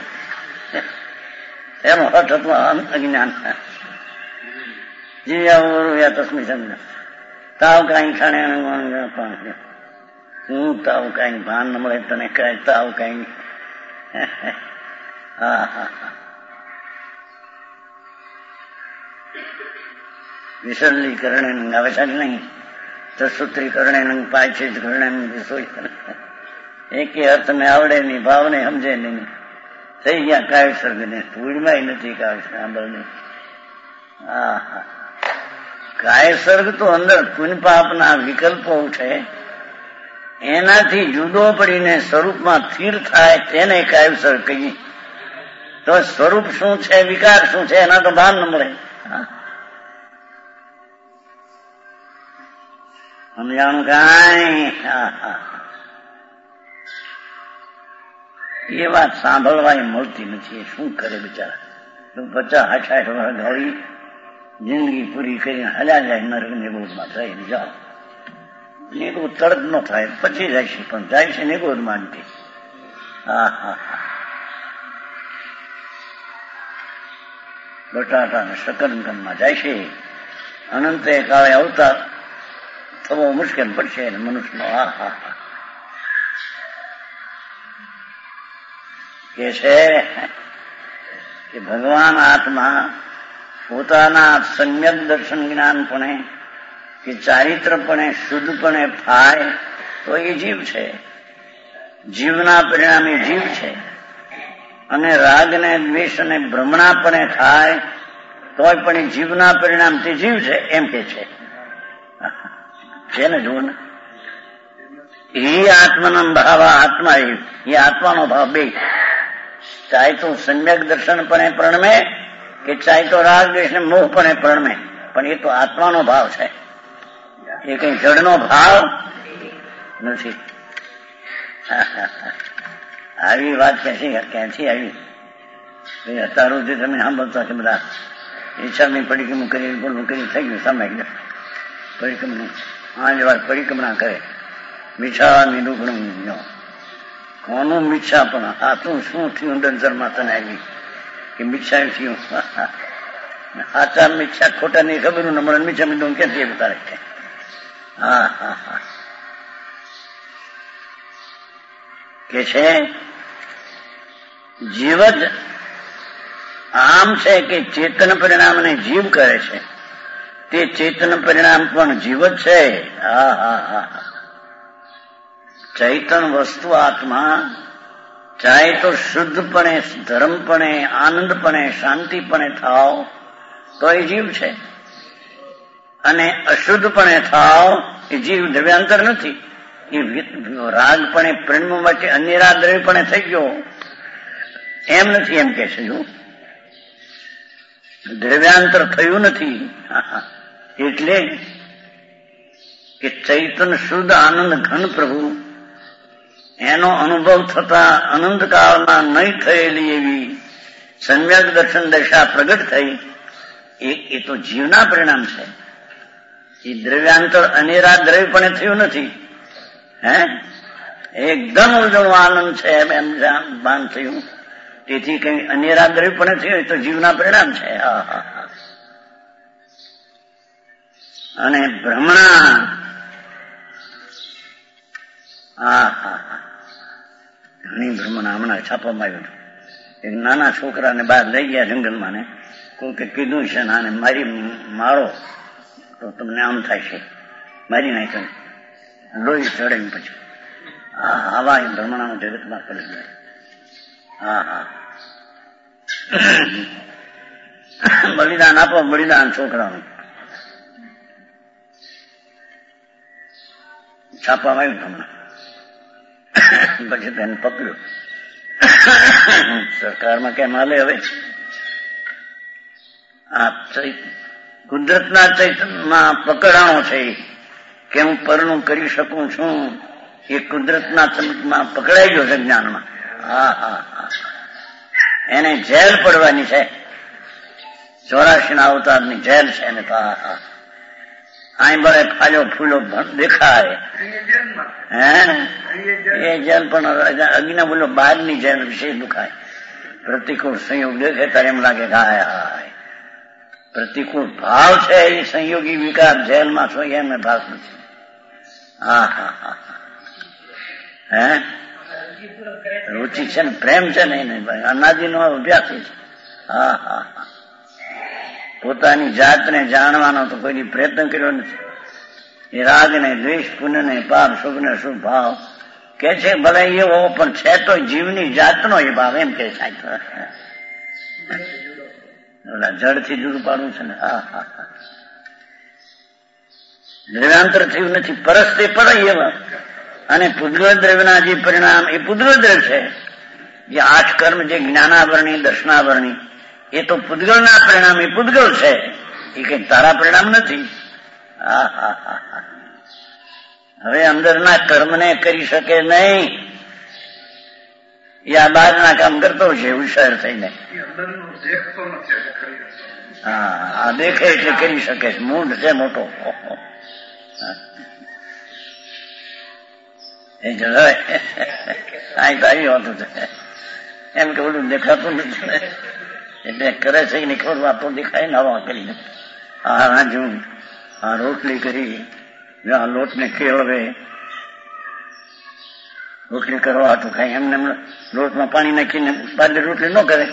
એનો અર્થ હતો અજ્ઞાન. જીવ્યા 10મી 6મી તાવ કાંઈ ખાણે શું તાવ કાંઈ ભાન ન મળે તને કાંઈ તાવ કાંઈ. હા હા વિસરલીકરણે આવે છે નહીં, તસૂત્રીકરણે પાછીજ કરણે વિસોઈ. એક અર્થને આવડે નહીં, ભાવને સમજે નહીં, થઈ ગયા કાવ્ય સર્ગને. ધૂળમાં નથી કાવ્ય સાંભળને. હા હા કાય સર્ગ તો અંદર પુણ્ય પાપના વિકલ્પો ઉઠે, એનાથી જુદો પડીને સ્વરૂપમાં સ્થિર થાય તેને કાય સર્ગ કહીએ. તો સ્વરૂપ શું છે, વિકાર શું છે, એના તો ભાન ન મળે. સમજાણું કાંઈ? એ વાત સાંભળવા મળતી નથી. શું કરે બિચારા? 50-60 વર્ષ ઘડી જિંદગી પૂરી કરીને હલ્યા જાય નરક નિગોદમાં થઈને જાઓ. નિગોદ તરત ન થાય, પછી જાય છે, પણ જાય છે નિગોદ માંડતી. હા હા બટાટા ને શકરકંદમાં જાય છે. અનંતે કાળે અવતાર થવો મુશ્કેલ પડશે મનુષ્યનો. હા હા કે છે કે ભગવાન આત્મા પોતાના સમ્યક દર્શન જ્ઞાનપણે કે ચારિત્રપણે શુદ્ધપણે થાય તો એ જીવ છે. જીવના પરિણામે જીવ છે, અને રાગ ને દ્વેષ અને ભ્રમણાપણે થાય તોય પણ જીવના પરિણામથી જીવ છે એમ કે છે ને. જુઓ ને, એ આત્મનો ભાવ આત્મા, એ આત્માનો ભાવ બે. ચાહે તો સમ્યક દર્શનપણે પ્રણમે કે ચાહે તો રાગ દ્વેષ ને મોહપણે પ્રણમે, પણ એ તો આત્માનો ભાવ છે, એ કઈ જડનો ભાવ નથી. આવી વાત ક્યાંથી આવી? અત્યાર સુધી તમે સાંભળતા કે બધા ઈચ્છાની પરિક્રમા કરી બોલવું કરી થઈ ગયું સમય પરિક્રમા આ જ વાત પરિક્રમા કરે મીઠાની દુખણું કોનું મીઠા પણ આ તું શું થયું ડંસરમાં તને આવી કે મીઠા થયું સાચા મીઠા ખોટા ની ખબર નંબર મીઠા મીઠું ક્યાંથી બતાવે છે. હા હા હા કે છે જીવ જ આમ છે કે ચેતન પરિણામને જીવ કરે છે તે ચેતન પરિણામ પણ જીવ જ છે. હા હા હા ચૈતન વસ્તુ આત્મા ચાહે તો શુદ્ધપણે ધર્મપણે આનંદપણે શાંતિપણે થાવ તો એ જીવ છે અને અશુદ્ધપણે થાવ એ જીવ દ્રવ્યાંતર નથી. એ રાગપણે પ્રેમ માટે અન્ય દ્રવ્યપણે થઈ ગયો એમ નથી એમ કે છે. દ્રવ્યાંતર થયું નથી એટલે કે ચૈતન શુદ્ધ આનંદ ઘન પ્રભુ એનો અનુભવ થતા અનંતકાળમાં નહીં થયેલી એવી સમ્યક દર્શન દશા પ્રગટ થઈ એ તો જીવના પરિણામ છે. એ દ્રવ્યાંતર અનેરા દ્રવ્યપણે થયું નથી. એકદમ ઉજળો આનંદ છે એમ ભાન થયું તેથી કઈ અનેરા દ્રવ્યપણે થયું એ તો જીવના પરિણામ છે. અને ભ્રમણા ઘણી ભ્રમણા હમણાં છાપવામાં આવ્યું એક નાના છોકરાને બહાર લઈ ગયા જંગલમાં ને કોઈકે કીધું છે ને આને મારો તો તમને આમ થાય છે મારી નાખ્યો લોહી ચડે પછી આવા ભ્રમણા જગતમાં પડી જાય. હા હા બલિદાન આપો બલિદાન છોકરાનું છાપવામાં આવ્યું હમણાં પછી તેને પકડ્યું સરકારમાં કેમ હાલે હવે? આ કુદરતના ચૈતન્યમાં પકડાણો છે કે હું પરનું કરી શકું છું એ કુદરતના ચમકમાં પકડાઈ ગયો છે જ્ઞાનમાં. હા હા હા એને જેલ પડવાની છે 84 ના અવતારની જેલ છે એને. હા હા અહીં બળે ફાજો ફૂલો દેખાય એ જેલ પણ અગ્નિ બોલો બહારની જેલ વિશે દુખાય. પ્રતિકૂળ સંયોગ દેખે ત્યારે એમ લાગે કે હાય હાય પ્રતિકૂળ ભાવ છે એ સંયોગી વિકાર જેલમાં છો એમને ભાવ નથી. હા હા હા રુચિ છે ને પ્રેમ છે ને એને અનાદિનો અભ્યાસ છે. હા હા હા પોતાની જાતને જાણવાનો તો કોઈ પ્રયત્ન કર્યો નથી. એ રાગ ને દ્વેષ પુણ્ય ને પાપ શુભ ને શુભ ભાવ કે છે ભલે એવો પણ છે તો જીવની જાતનો એ ભાવ એમ કે સાહેબ ઓલા જડથી જુદું પાડવું છે ને. હા હા હા દ્રવ્યાંતર થયું નથી પરસ્તે પડે એવા અને પૂદગલ દ્રવ્યના જે પરિણામ એ પૂદગલ દ્રવ્ય છે. જે 8 કર્મ જે જ્ઞાનાવરણી દર્શનાવરણી એ તો પૂદગલના પરિણામ એ પૂદગલ છે એ કઈ તારા પરિણામ નથી. હા હા હા હા હવે અંદરના કર્મને કરી શકે નહીં એ આ બહારના કામ કરતો છે હોશિયાર થઈને. હા આ દેખે એટલે કરી શકે છે મૂળ છે મોટો એ જરાય તારી હોતું છે એમ કે બધું દેખાતું નથી એટલે કરે છે એની ખબર વાતો દેખાય ને હવા કરીને. હા રાજુ આ રોટલી કરી આ લોટને કેળવે રોટલી કરવા હતું કઈ એમને લોટમાં પાણી નાખીને બાજરી રોટલી ન કરે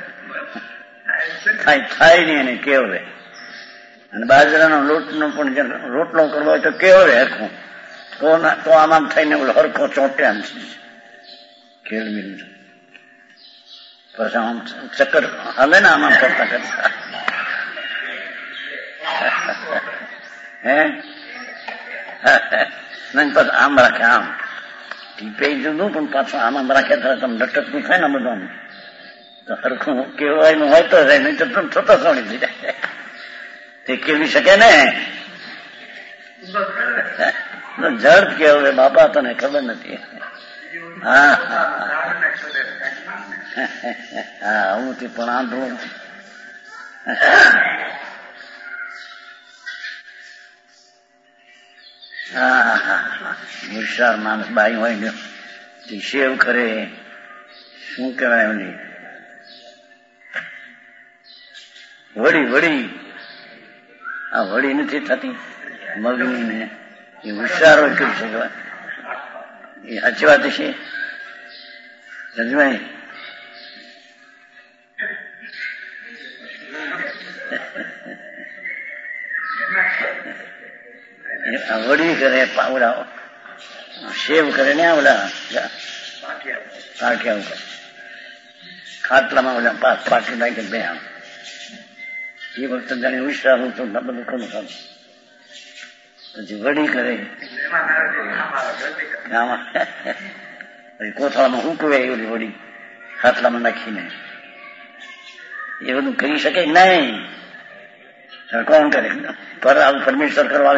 કઈ થાય નહીં એને કેળવે. અને બાજરાનો લોટનો પણ રોટલો કરવો હોય તો કેળવે હરખું તો આમ થઈને હરખો ચોંટે આમ કેળવી પછી આમ ચક્કર હાલે ને આમ કરતા કરતા પછી આમ રાખે આમ ટીપે જુદું પણ પાછું આમ રાખે તો તમે લટકતું થાય ને બધું તો હરખું કેળવાનું હોય તો જાય નહીં તો તમે થતો સોણી થઈ જાય તે કેળવી શકે ને જડ કેળવે બાપા તને ખબર નથી. હા હું તે પણ આંધળું. હોશિયાર માણસ બાઈ હોય ને તે સેવ કરે, શું કહેવાય એમની વડી આ વડી નથી થતી મગની ને, એ હોશિયાર હોય કરી શકે. એ સાચી વાત છે રજભાઈ. વડી કરે, પાવડા સેવ કરે ને ઓલા પાટિયા ઉપર ખાટલામાં ઓલા પાટી નાખી બે આમ એ વખતે જાણે હોશિયાર હું તો બધું કોનું કામ. પછી વડી કરે કોથળામાં ઉકવે એવી વડી ખાટલામાં નાખીને એ બધું કરી શકે નહીં. કોણ કરે? પરમેશ્વર કરવા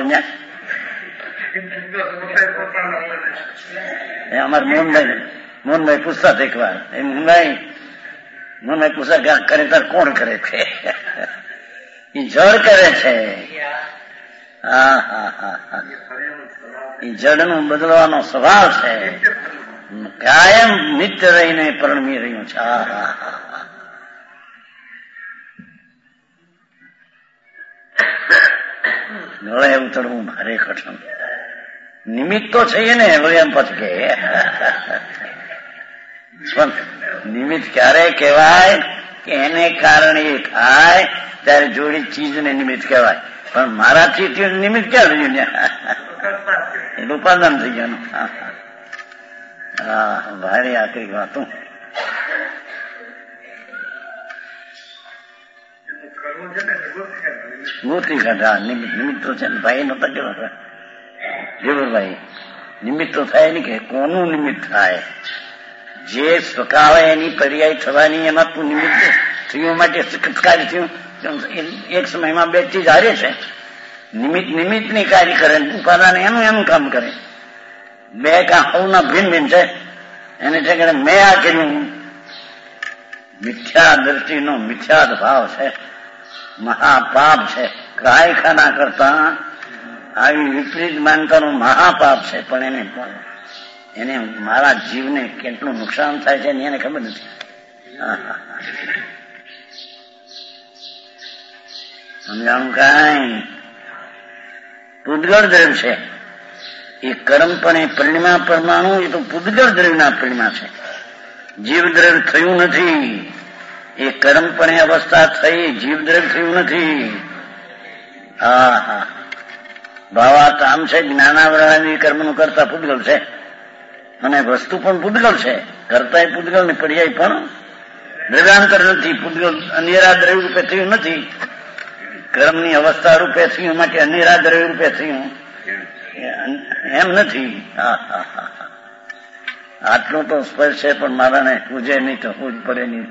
અમારે મોહનભાઈ પૂછતા એક વાર એમ મોહનભાઈ પૂછતા કરે તાર કોણ કરે છે? એ જળ કરે છે. હા હા હા હા એ જળનું બદલવાનો સ્વભાવ છે. કાયમ નિત્ય રહીને પરણમી રહ્યું છે. હા હા હા ગળે ઉતરવું ભારે કઠણ. નિમિત્ત તો છે ને હવે એમ પછી કે નિમિત્ત ક્યારે કહેવાય કે એને કારણે એ થાય ત્યારે જોડી ચીજને નિમિત્ત કહેવાય. પણ મારાથી નિમિત્ત ક્યાં રહ્યું ને? એનું ઉપાદાન થઈ ગયું. હા ભારે આકરી વાતું. ગોતી કાઢા નિમિત્તો છે ને ભાઈ નતા કેવા ભાઈ નિમિત્ત તો થાય ને કે કોનું નિમિત્ત થાય? જે સ્વકાવે એની પર્યાય થવાની એમાં તું નિમિત્ત થયું માટે કાર્ય થયું. એક સમયમાં બે ચીજ હારે છે. નિમિત્તની કાર્ય કરે, ઉપાદાન એનું કામ કરે. બે કામના ભિન્ન ભિન્ન છે. એને છે મેં આ કર્યું. મિથ્યા દ્રષ્ટિનો મિથ્યાદ ભાવ છે, મહાપાપ છે. કાયખાના કરતા આવી વિપરીત માનતાનું મહાપાપ છે. પણ એને મારા જીવને કેટલું નુકસાન થાય છે એને ખબર નથી. સમજાણું કાંઈ? પૂદગળ દ્રવ્ય છે એ કર્મ પણ એ પરિણ્મા પરમાણુ એ તો પૂદગળ દ્રવ્યના પરિણ્મા છે. જીવ દ્રવ્ય થયું નથી. એ કર્મ પણ અવસ્થા થઈ, જીવ દ્રવ્ય થયું નથી. હા હા ભાવાર્થ આમ છે. જ્ઞાનાવરણાદી કર્મનું કરતા પૂદગળ છે અને વસ્તુ પણ પૂદગળ છે. કરતા એ પૂદગળ ને પર્યાય પણ દ્રવ્યાંતર નથી. પૂદગળ અનિરા દ્રવ્ય રૂપે થયું નથી. કર્મની અવસ્થા રૂપે થયું માટે અનિરા દ્રવ્ય રૂપે થયું એમ નથી. હા હા હા આટલું તો સ્પર્શ છે. પણ મારાને પૂજે નહીં તો પૂજ પડે નહીં.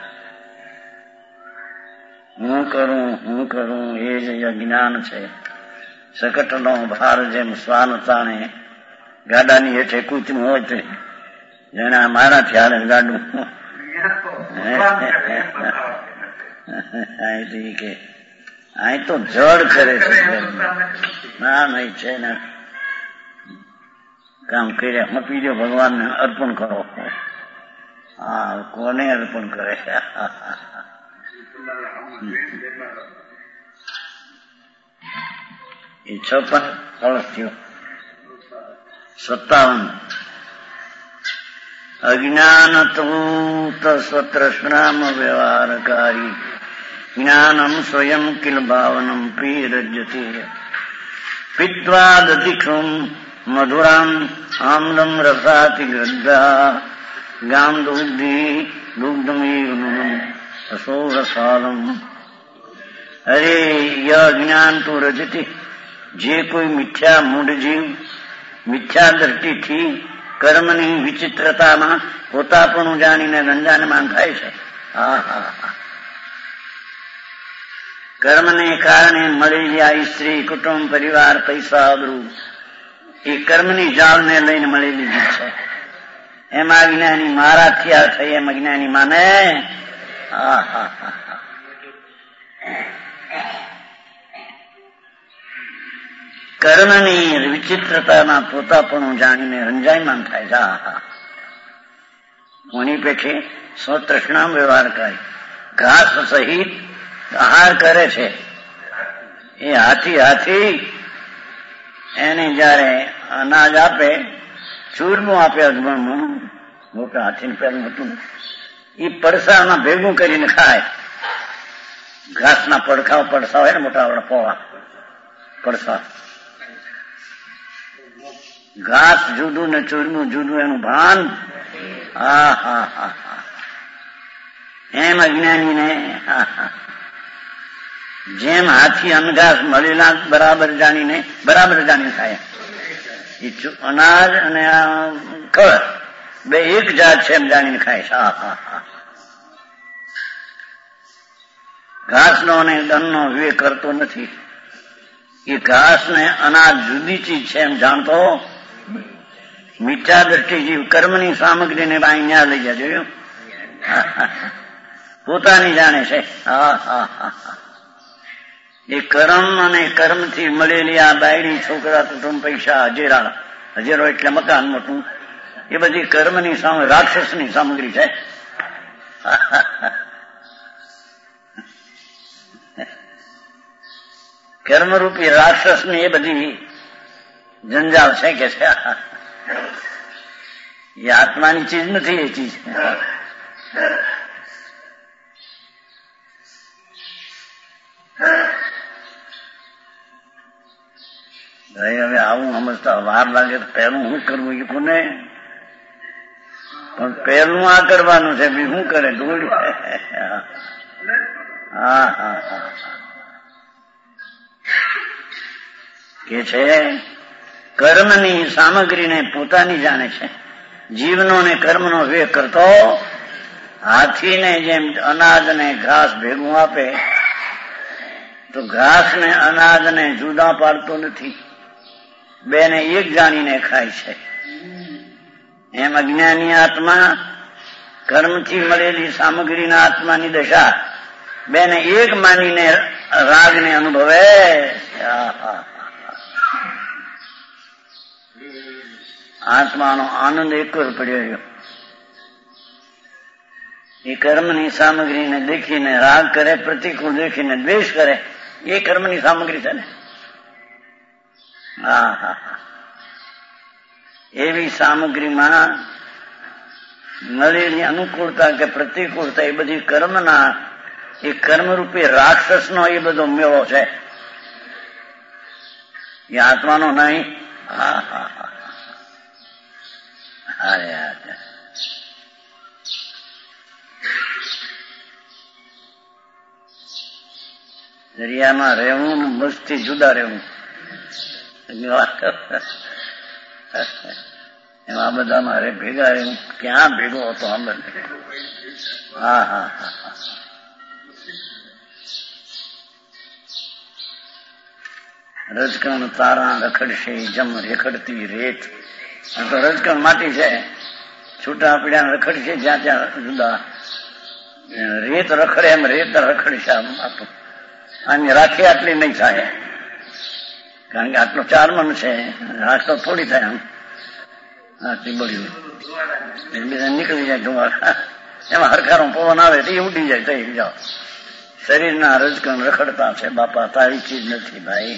હું કરું એ જ અજ્ઞાન છે. શકટનો ભાર જેમ શ્વાન તાણે ગાડાની હેઠે કૂતરું હોય તે જેને મારાથી હારે ગાડું કે અહીં તો જડ કરે છે. ના નહીં છે ને કામ કર્યા મપી દો, ભગવાનને અર્પણ કરો. હા કોને અર્પણ કરે? એ 56 કળશ થયો. 57 અજ્ઞાનતૂત સ્વતૃષ્ણામ વ્યવહારકારી જ્ઞાનમ સ્વયં કિલ ભાવનમ પીરજ્યતે પીત્વા દધિક્ષુમ મધુરામ આમ્લમ રસાતિ ગદ્ધા ગામ દુગ્ધમ અસોરસાલમ. અરે અજ્ઞાન તું રજતી. જે કોઈ મિથ્યા મૂઢ જીવ મિથ્યા દ્રષ્ટિથી કર્મની વિચિત્રતામાં પોતાપણું જાણીને રંજાનમાન થાય છે. કર્મને કારણે મળેલી આ સ્ત્રી, કુટુંબ, પરિવાર, પૈસા, આબરૂ એ કર્મની જાળને લઈને મળેલી જીત છે. એમાં અજ્ઞાની મારા થયા થઈ એમ અજ્ઞાની માને. કર્મની વિચિત્રતાના પોતાપણું જાણીને રંજાયમાન થાય છે. કોની પેઠે સ્વતૃષ્ણામ વ્યવહાર કરે, ઘાસ સહિત આહાર કરે છે. એ હાથી એને જયારે અનાજ આપે, ચૂરમું આપે અજમણનું, મોટા હાથીને પેલું હતું, એ પડસામાં ભેગું કરીને ખાય. ઘાસના પડસા હોય ને મોટા પોવા પડસા, ઘાસ જુદું ને ચૂરમું જુદું, એનું ભાન. એમ અજ્ઞાનીને જેમ હાથી અનઘાસ મળેલા બરાબર જાણીને ખાય. એ અનાજ અને ખબર બે એક જાત છે એમ જાણીને ખાય. ઘાસનો અને દનનો વિવેક કરતો નથી. એ ઘાસ ને અનાજ જુદી ચીજ છે એમ જાણતો. મીઠા દ્રષ્ટિ જીવ કર્મની સામગ્રીને અહીંયા લઈ જાય. જોયું? પોતાની જાણે છે. એ કર્મ અને કર્મથી મળેલી આ બાયડી, છોકરા, કુટુંબ, પૈસા, હજેરો એટલે મકાન મોટું, એ બધી કર્મની રાક્ષસની સામગ્રી છે. કર્મરૂપી રાક્ષસની એ બધી જંજાળ છે કે છે. એ આત્માની ચીજ નથી. એ ચીજ હવે આવું સમજતા વાર લાગે તો પહેલું શું કરવું એ કોને? પણ પહેલું આ કરવાનું છે, બી શું કરે દોડ. કે છે કર્મની સામગ્રીને પોતાની જાણે છે. જીવનો ને કર્મનો વિવેક કરતો હાથીને જેમ અનાજ ને ઘાસ ભેગું આપે તો ઘાસ ને અનાજ ને જુદા પાડતો નથી, બેને એક જાણીને ખાય છે. એમ અજ્ઞાની આત્મા કર્મથી મળેલી સામગ્રીના આત્માની દશા બેને એક માનીને રાગને અનુભવે. આત્માનો આનંદ એક જ પડ્યો. એ કર્મની સામગ્રીને દેખીને રાગ કરે, પ્રતિકૂળ દેખીને દ્વેષ કરે, એ કર્મની સામગ્રી છે ને. એવી સામગ્રીમાં મળેલી અનુકૂળતા કે પ્રતિકૂળતા એ બધી કર્મના, એ કર્મરૂપી રાક્ષસનો એ બધો મેળો છે. એ આત્માનો નહીં. દરિયામાં રહેવું, મસ્તી જુદા રહેવું, એમાં બધા મારે ભેગા રહેવું. ક્યાં ભેગો હતો આમ? રજકણ તારા રખડશે જમ રેખડતી રેત. તો રજકણ માટી છે, છૂટા પીડા રખડશે જ્યાં ત્યાં જુદા. રેત રખડે એમ રેત રખડશે. આની રાખી આટલી નહીં થાય, કારણ કે આટલો 4 મણ છે, રાખ તો થોડી થાય. આમ આટલી બળ્યું બીજા નીકળી જાય ધુમાડ. એમાં હરખારો પવન આવે તો એ ઉડી જાય. થઈ જાઓ. શરીરના રજકણ રખડતા છે બાપા, તારી ચીજ નથી ભાઈ.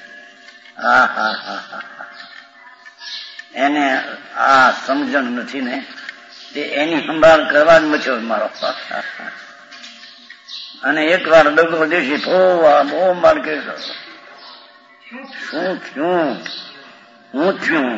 એને આ સમજણ નથી ને, તે એની સંભાળ કરવા જ મચ્યો મારો. અને એક વાર ડગલો દેશી બહુ માર્કે શું થયું, હું થયું,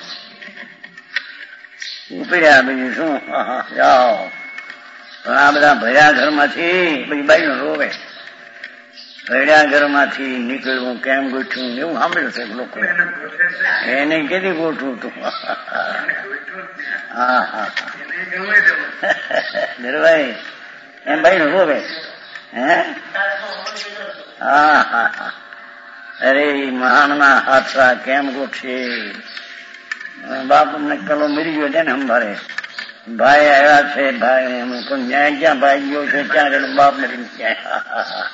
ઉપડ્યા બીજું શું. જાઓ. પણ આ બધા ભર્યા ઘરમાંથી પછી બાઈ રોવે. ભર્યા ઘરમાંથી નીકળવું કેમ ગોઠવું એવું સાંભળ્યું છે લોકો. એને કેદી ગોઠવું તું? નિર્ભાઈ એમ બાઈ રોવે. અરે મહાનના હાથરા કેમ ગોઠશે? બાપ અમને કલો મરી ગયો છે ને અંબારે. ભાઈ આવ્યા છે, ભાઈ એમ પણ ન્યાય ક્યાં ભાઈ ગયો છે, ત્યાં આગળ બાપ નથી ક્યાંય.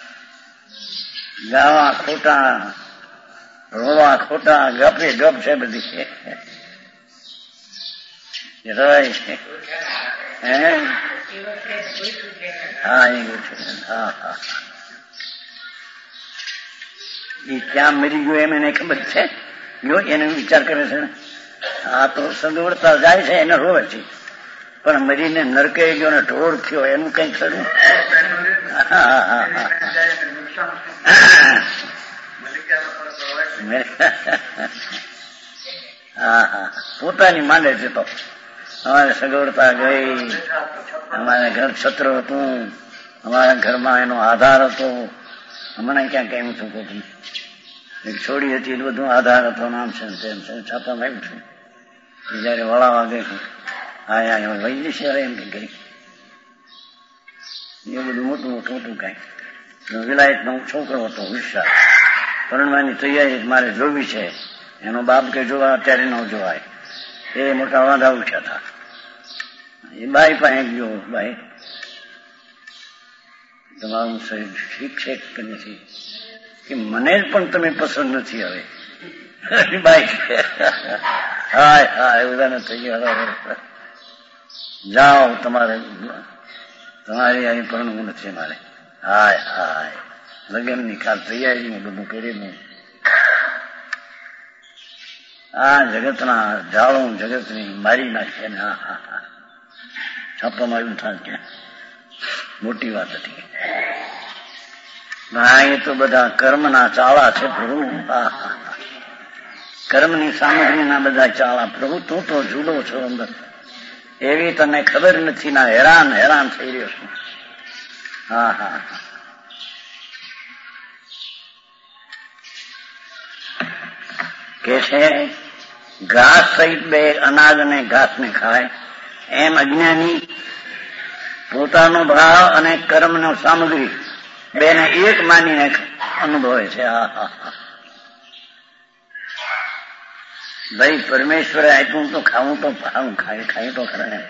ગાવા ખોટા, રોવા ખોટા, ગપે ગપ છે બધી રહી છે. હા એવું છે. હા હા એ ક્યાં મરી ગયો એમ એને ખબર છે. જો એને વિચાર કરે છે ને, આ તો સદવડતા જાય છે એને રોવે છે, પણ મરીને નરકે ગયો ને ઢોર થયો એનું કઈ ખરું? હા હા પોતાની માંડે છે. તો અમારે સગવડતા ગઈ, અમારે ઘર છત્ર હતું, અમારા ઘરમાં એનો આધાર હતો. હમણાં ક્યાં કેમ છું કોઈ એક છોડી હતી એટલું બધું આધાર હતો, નામ છે તેમ છે, છાપામાં આવ્યું છું. જયારે વળાવા ગઈ હા વહી જશે એમ કે ગઈ એ બધું મોટું મોટું કઈ. વિલાયતનો છોકરો હતો વિશાળ, પરણવાની તૈયારી મારે જોવી છે. એનો બાપ કે જોવા અત્યારે ન જોવાય, એ મોટા વાંધા ઉઠ્યા હતા. એ બાઈ પાસે ગયો, બાઈ તમારું શરીર ઠીક છે કે નથી? કે મને જ પણ તમે પસંદ નથી. હવે બાઈ હાય હા બધાને તૈયાર જાઓ, તમારી અહીં પરણવું નથી મારે. હાય હાય લગ્ન ની ખાસ તૈયારી બધું કરેલું. આ જગતના જાળું જગતની મારી નાખે ને. હા હા હા છાપામાં આવ્યું થાય ત્યાં મોટી વાત હતી. હા એ તો બધા કર્મના ચાળા છે પ્રભુ. હા હા કર્મની સામગ્રીના બધા ચાળા. પ્રભુ તું તો જુદો છો અંદર, એવી તને ખબર નથી ના. હેરાન થઈ રહ્યો છું. હા હા કે છે ઘાસ સહિત બે અનાજ અને ઘાસ ને ખાય, એમ અજ્ઞાની પોતાનો ભાવ અને કર્મનો સામગ્રી બેને એક માનીને અનુભવે છે. ભાઈ પરમેશ્વરે આપ્યું તો ખાવું તો ખાય તો ખરા.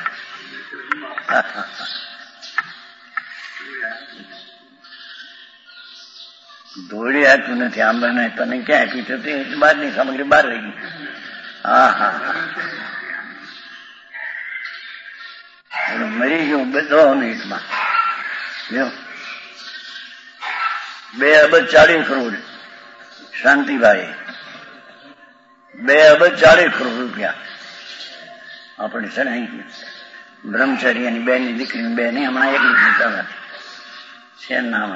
દોડી આપ્યું નથી આંબરને, તને ક્યાં આપ્યું છે? બહારની સામગ્રી બહાર રહી ગઈ. હા હા મરી ગયું 2 મિનિટમાં. 2 અબજ 40 કરોડ શાંતિભાઈ, 2 અબજ 40 કરોડ રૂપિયા આપણે છે ને બ્રહ્મચર્ય ની બેન ની દીકરી બે ની હમણાં એકલી જીતા છે નામ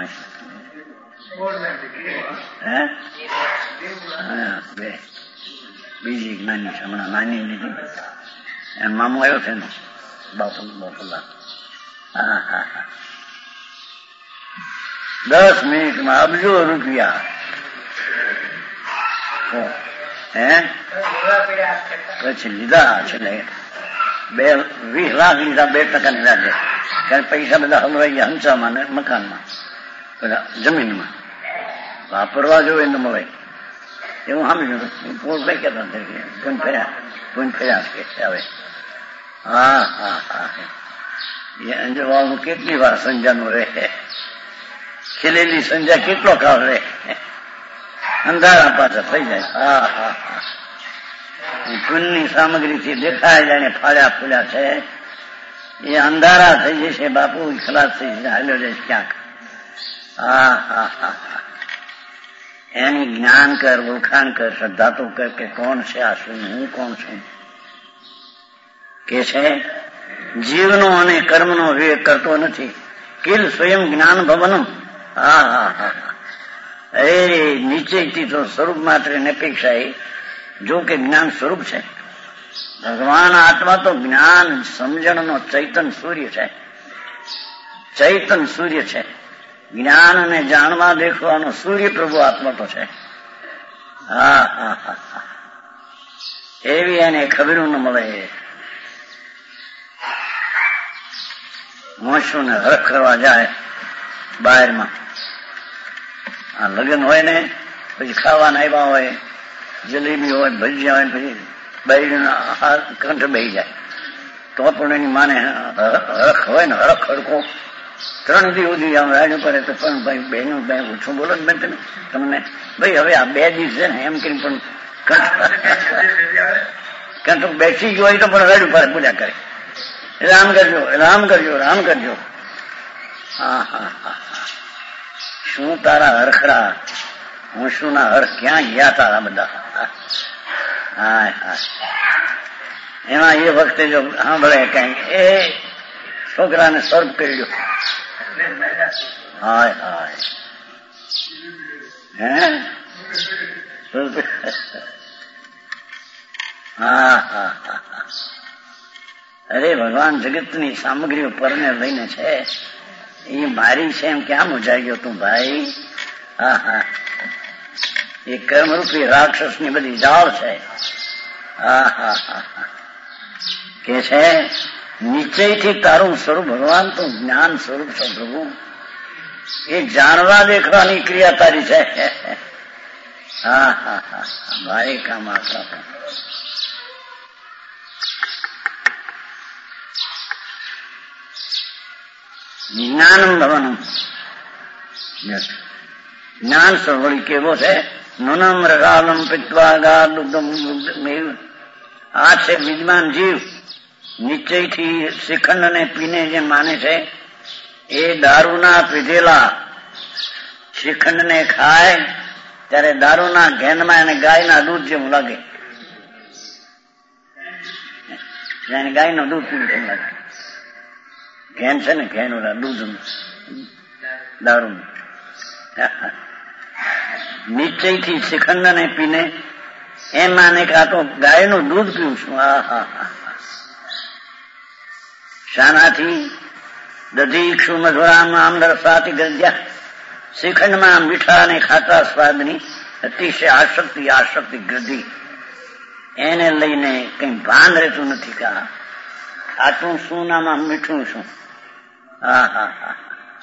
બે બીજી નાની છે હમણાં નાની લીધી. એમ મામું આવ્યો છે ને બાપુલા. હા હા હા 10 મિનિટમાં અબજો રૂપિયા. પછી લીધા છે 20 લાખ લીધા, 2% ની વ્યાજે. કારણ પૈસા બધા હલવાઈ ગયા હંસામાં ને મકાનમાં, બધા જમીનમાં વાપરવા જોઈએ ને મળે એવું સાંભળ્યું. પોળ કઈ કહેતા પૂન ફર્યા કે હવે. હા હા હા એ અંજવાનું કેટલી વાર સંજાનું રહે, ખીલેલી સંજા કેટલો કાળ રહે, અંધારા પાછા થઈ જાય. હા હા હા પુણ્યની સામગ્રીથી દેખાય જાણે ફાળ્યા ફૂલ્યા છે, એ અંધારા થઈ જશે બાપુ, ખલાસ થઈ જશે, હાલ્યો જઈશ ક્યાંક. હા હા હા એની જ્ઞાન કર, ઓળખાણ કર, શ્રદ્ધા તો કર કે કોણ છે આ, શું હું કોણ છું. કે છે જીવનો અને કર્મનો વિવેક કરતો નથી, કિલ સ્વયં જ્ઞાન ભવનમ. હા હા હા એ નિશ્ચયથી તો સ્વરૂપ માત્ર અપેક્ષા એ, જો કે જ્ઞાન સ્વરૂપ છે. ભગવાન આત્મા તો જ્ઞાન સમજણનો ચૈતન સૂર્ય છે, ચૈતન સૂર્ય છે. જ્ઞાન અને જાણવા દેખવાનો સૂર્ય પ્રભુ આત્મા તો છે. હા હા હા એવી એને ખબરું ન મળે. મોશું ને હરખ કરવા જાય બહારમાં, આ લગ્ન હોય ને પછી ખાવાના આવ્યા હોય, જલેબી હોય, ભજીયા હોય, પછી બૈરીના કંઠ બેસી જાય. તો પણ એની માને હરખ હોય ને, હરખ હડકો 3 દી સુધી આમ રાડ્યું કરે તો પણ ભાઈ બહેનો ભાઈ ઓછું બોલો ને બેન તમને ભાઈ હવે આ 2 દિવસ છે ને એમ કરીને પણ કંઠ બેસી ગયો હોય તો પણ રાડ્યું પડે બોલ્યા કરે, રામ કરજો રામ કરજો રામ કરજો. હા હા હા, શું તારા હરખડા હું શું ના હરખ ક્યાં ગયા તારા બધા. હા હા, એમાં એ વખતે જો સાંભળે કઈ એ છોકરાને સર્વ કર્યો. હાય હાય, હે હા હા હા, અરે ભગવાન જગતની સામગ્રીઓ પરને લઈને છે, એ મારી છે એમ ક્યાં મૂજાઈ ગયો તું ભાઈ. હા હા, એ કર્મરૂપી રાક્ષસની બધી જાળ છે. હા હા હા, કે છે નિશ્ચયથી તારું સ્વરૂપ ભગવાન તું જ્ઞાન સ્વરૂપ છો પ્રભુ, એ જાણવા દેખવાની ક્રિયા તારી છે. હા હા હા, ભાઈ કામ આપણા જ્ઞાનમ ભવનમ. જ્ઞાન સ્વરૂપ કેવો છે? નુનમ રગાલમ પિત્વા ગા દુગ્ધમ મેવ. આ છે વિદ્વાન જીવ, નિશ્ચયથી શ્રીખંડને પીને જે માને છે એ દારૂના પીધેલા શ્રીખંડને ખાય ત્યારે દારૂના ઘેનમાં એને ગાયના દૂધ જેવું લાગે, એને ગાયનું દૂધ પીવું જેવું લાગે. ઘેન છે ને, ઘેન ઓલા દૂધ દારૂ. નિશ્ચયથી શ્રીખંડને પીને એમ માને કે આ તો ગાયનું દૂધ પીવું છું. હા હા હા, શાનાથી? દધીક્ષુ મધુરામ આમ્રરસાથી ગદ્યા. શ્રીખંડમાં મીઠા અને ખાટા સ્વાદની અતિશય આસક્તિ ગધી, એને લઈને કઈ ભાન રહેતું નથી કે ખાટું શું નામાં મીઠું શું. હા હા હા,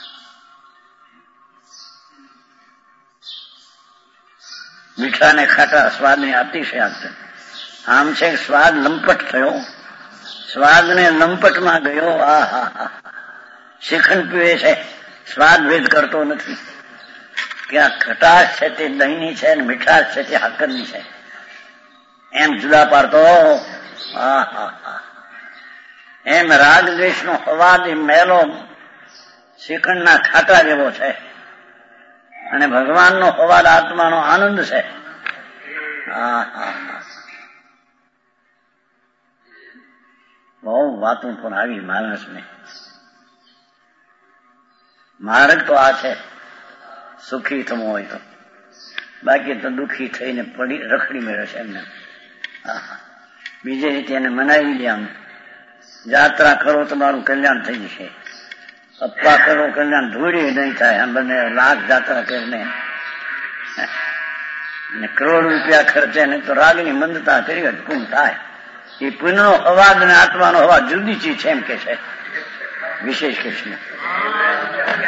મીઠા ને ખાટા સ્વાદની અતિશય આસક્તિ. આમ છે સ્વાદ લંપટ થયો, સ્વાદને લંપટમાં ગયો. આ હા હા, શ્રીખંડ પીવે છે, સ્વાદ ભેદ કરતો નથી કે આ ખટાશ છે તે દહીંની છે અને મીઠાશ છે તે હાકરની છે, એમ જુદા પાડતો. હા હા હા, એમ રાગ દ્વેષનો અવાજ એ મેલો શ્રીખંડના ખાટા જેવો છે અને ભગવાનનો અવાજ આત્માનો આનંદ છે. હા હા હા, બહુ વાતો પણ આવી માણસને. માર્ગ તો આ છે, સુખી થવું હોય તો, બાકી તો દુઃખી થઈને પડી રખડી મેળવે છે એમને. બીજી રીતે એને મનાવી લે, આમ યાત્રા કરો તમારું કલ્યાણ થઈ જશે, અપવા કરો કલ્યાણ ધૂળી નહીં થાય. આમ બંને લાખ યાત્રા કરીને કરોડ રૂપિયા ખર્ચે ને તો રાગની મંદતા કરી પૂર્ણ થાય. એ પુનઃનો અવાજ અને આત્માનો અવાજ જુદી ચીજ છે એમ કે છે વિશેષ કૃષ્ણ.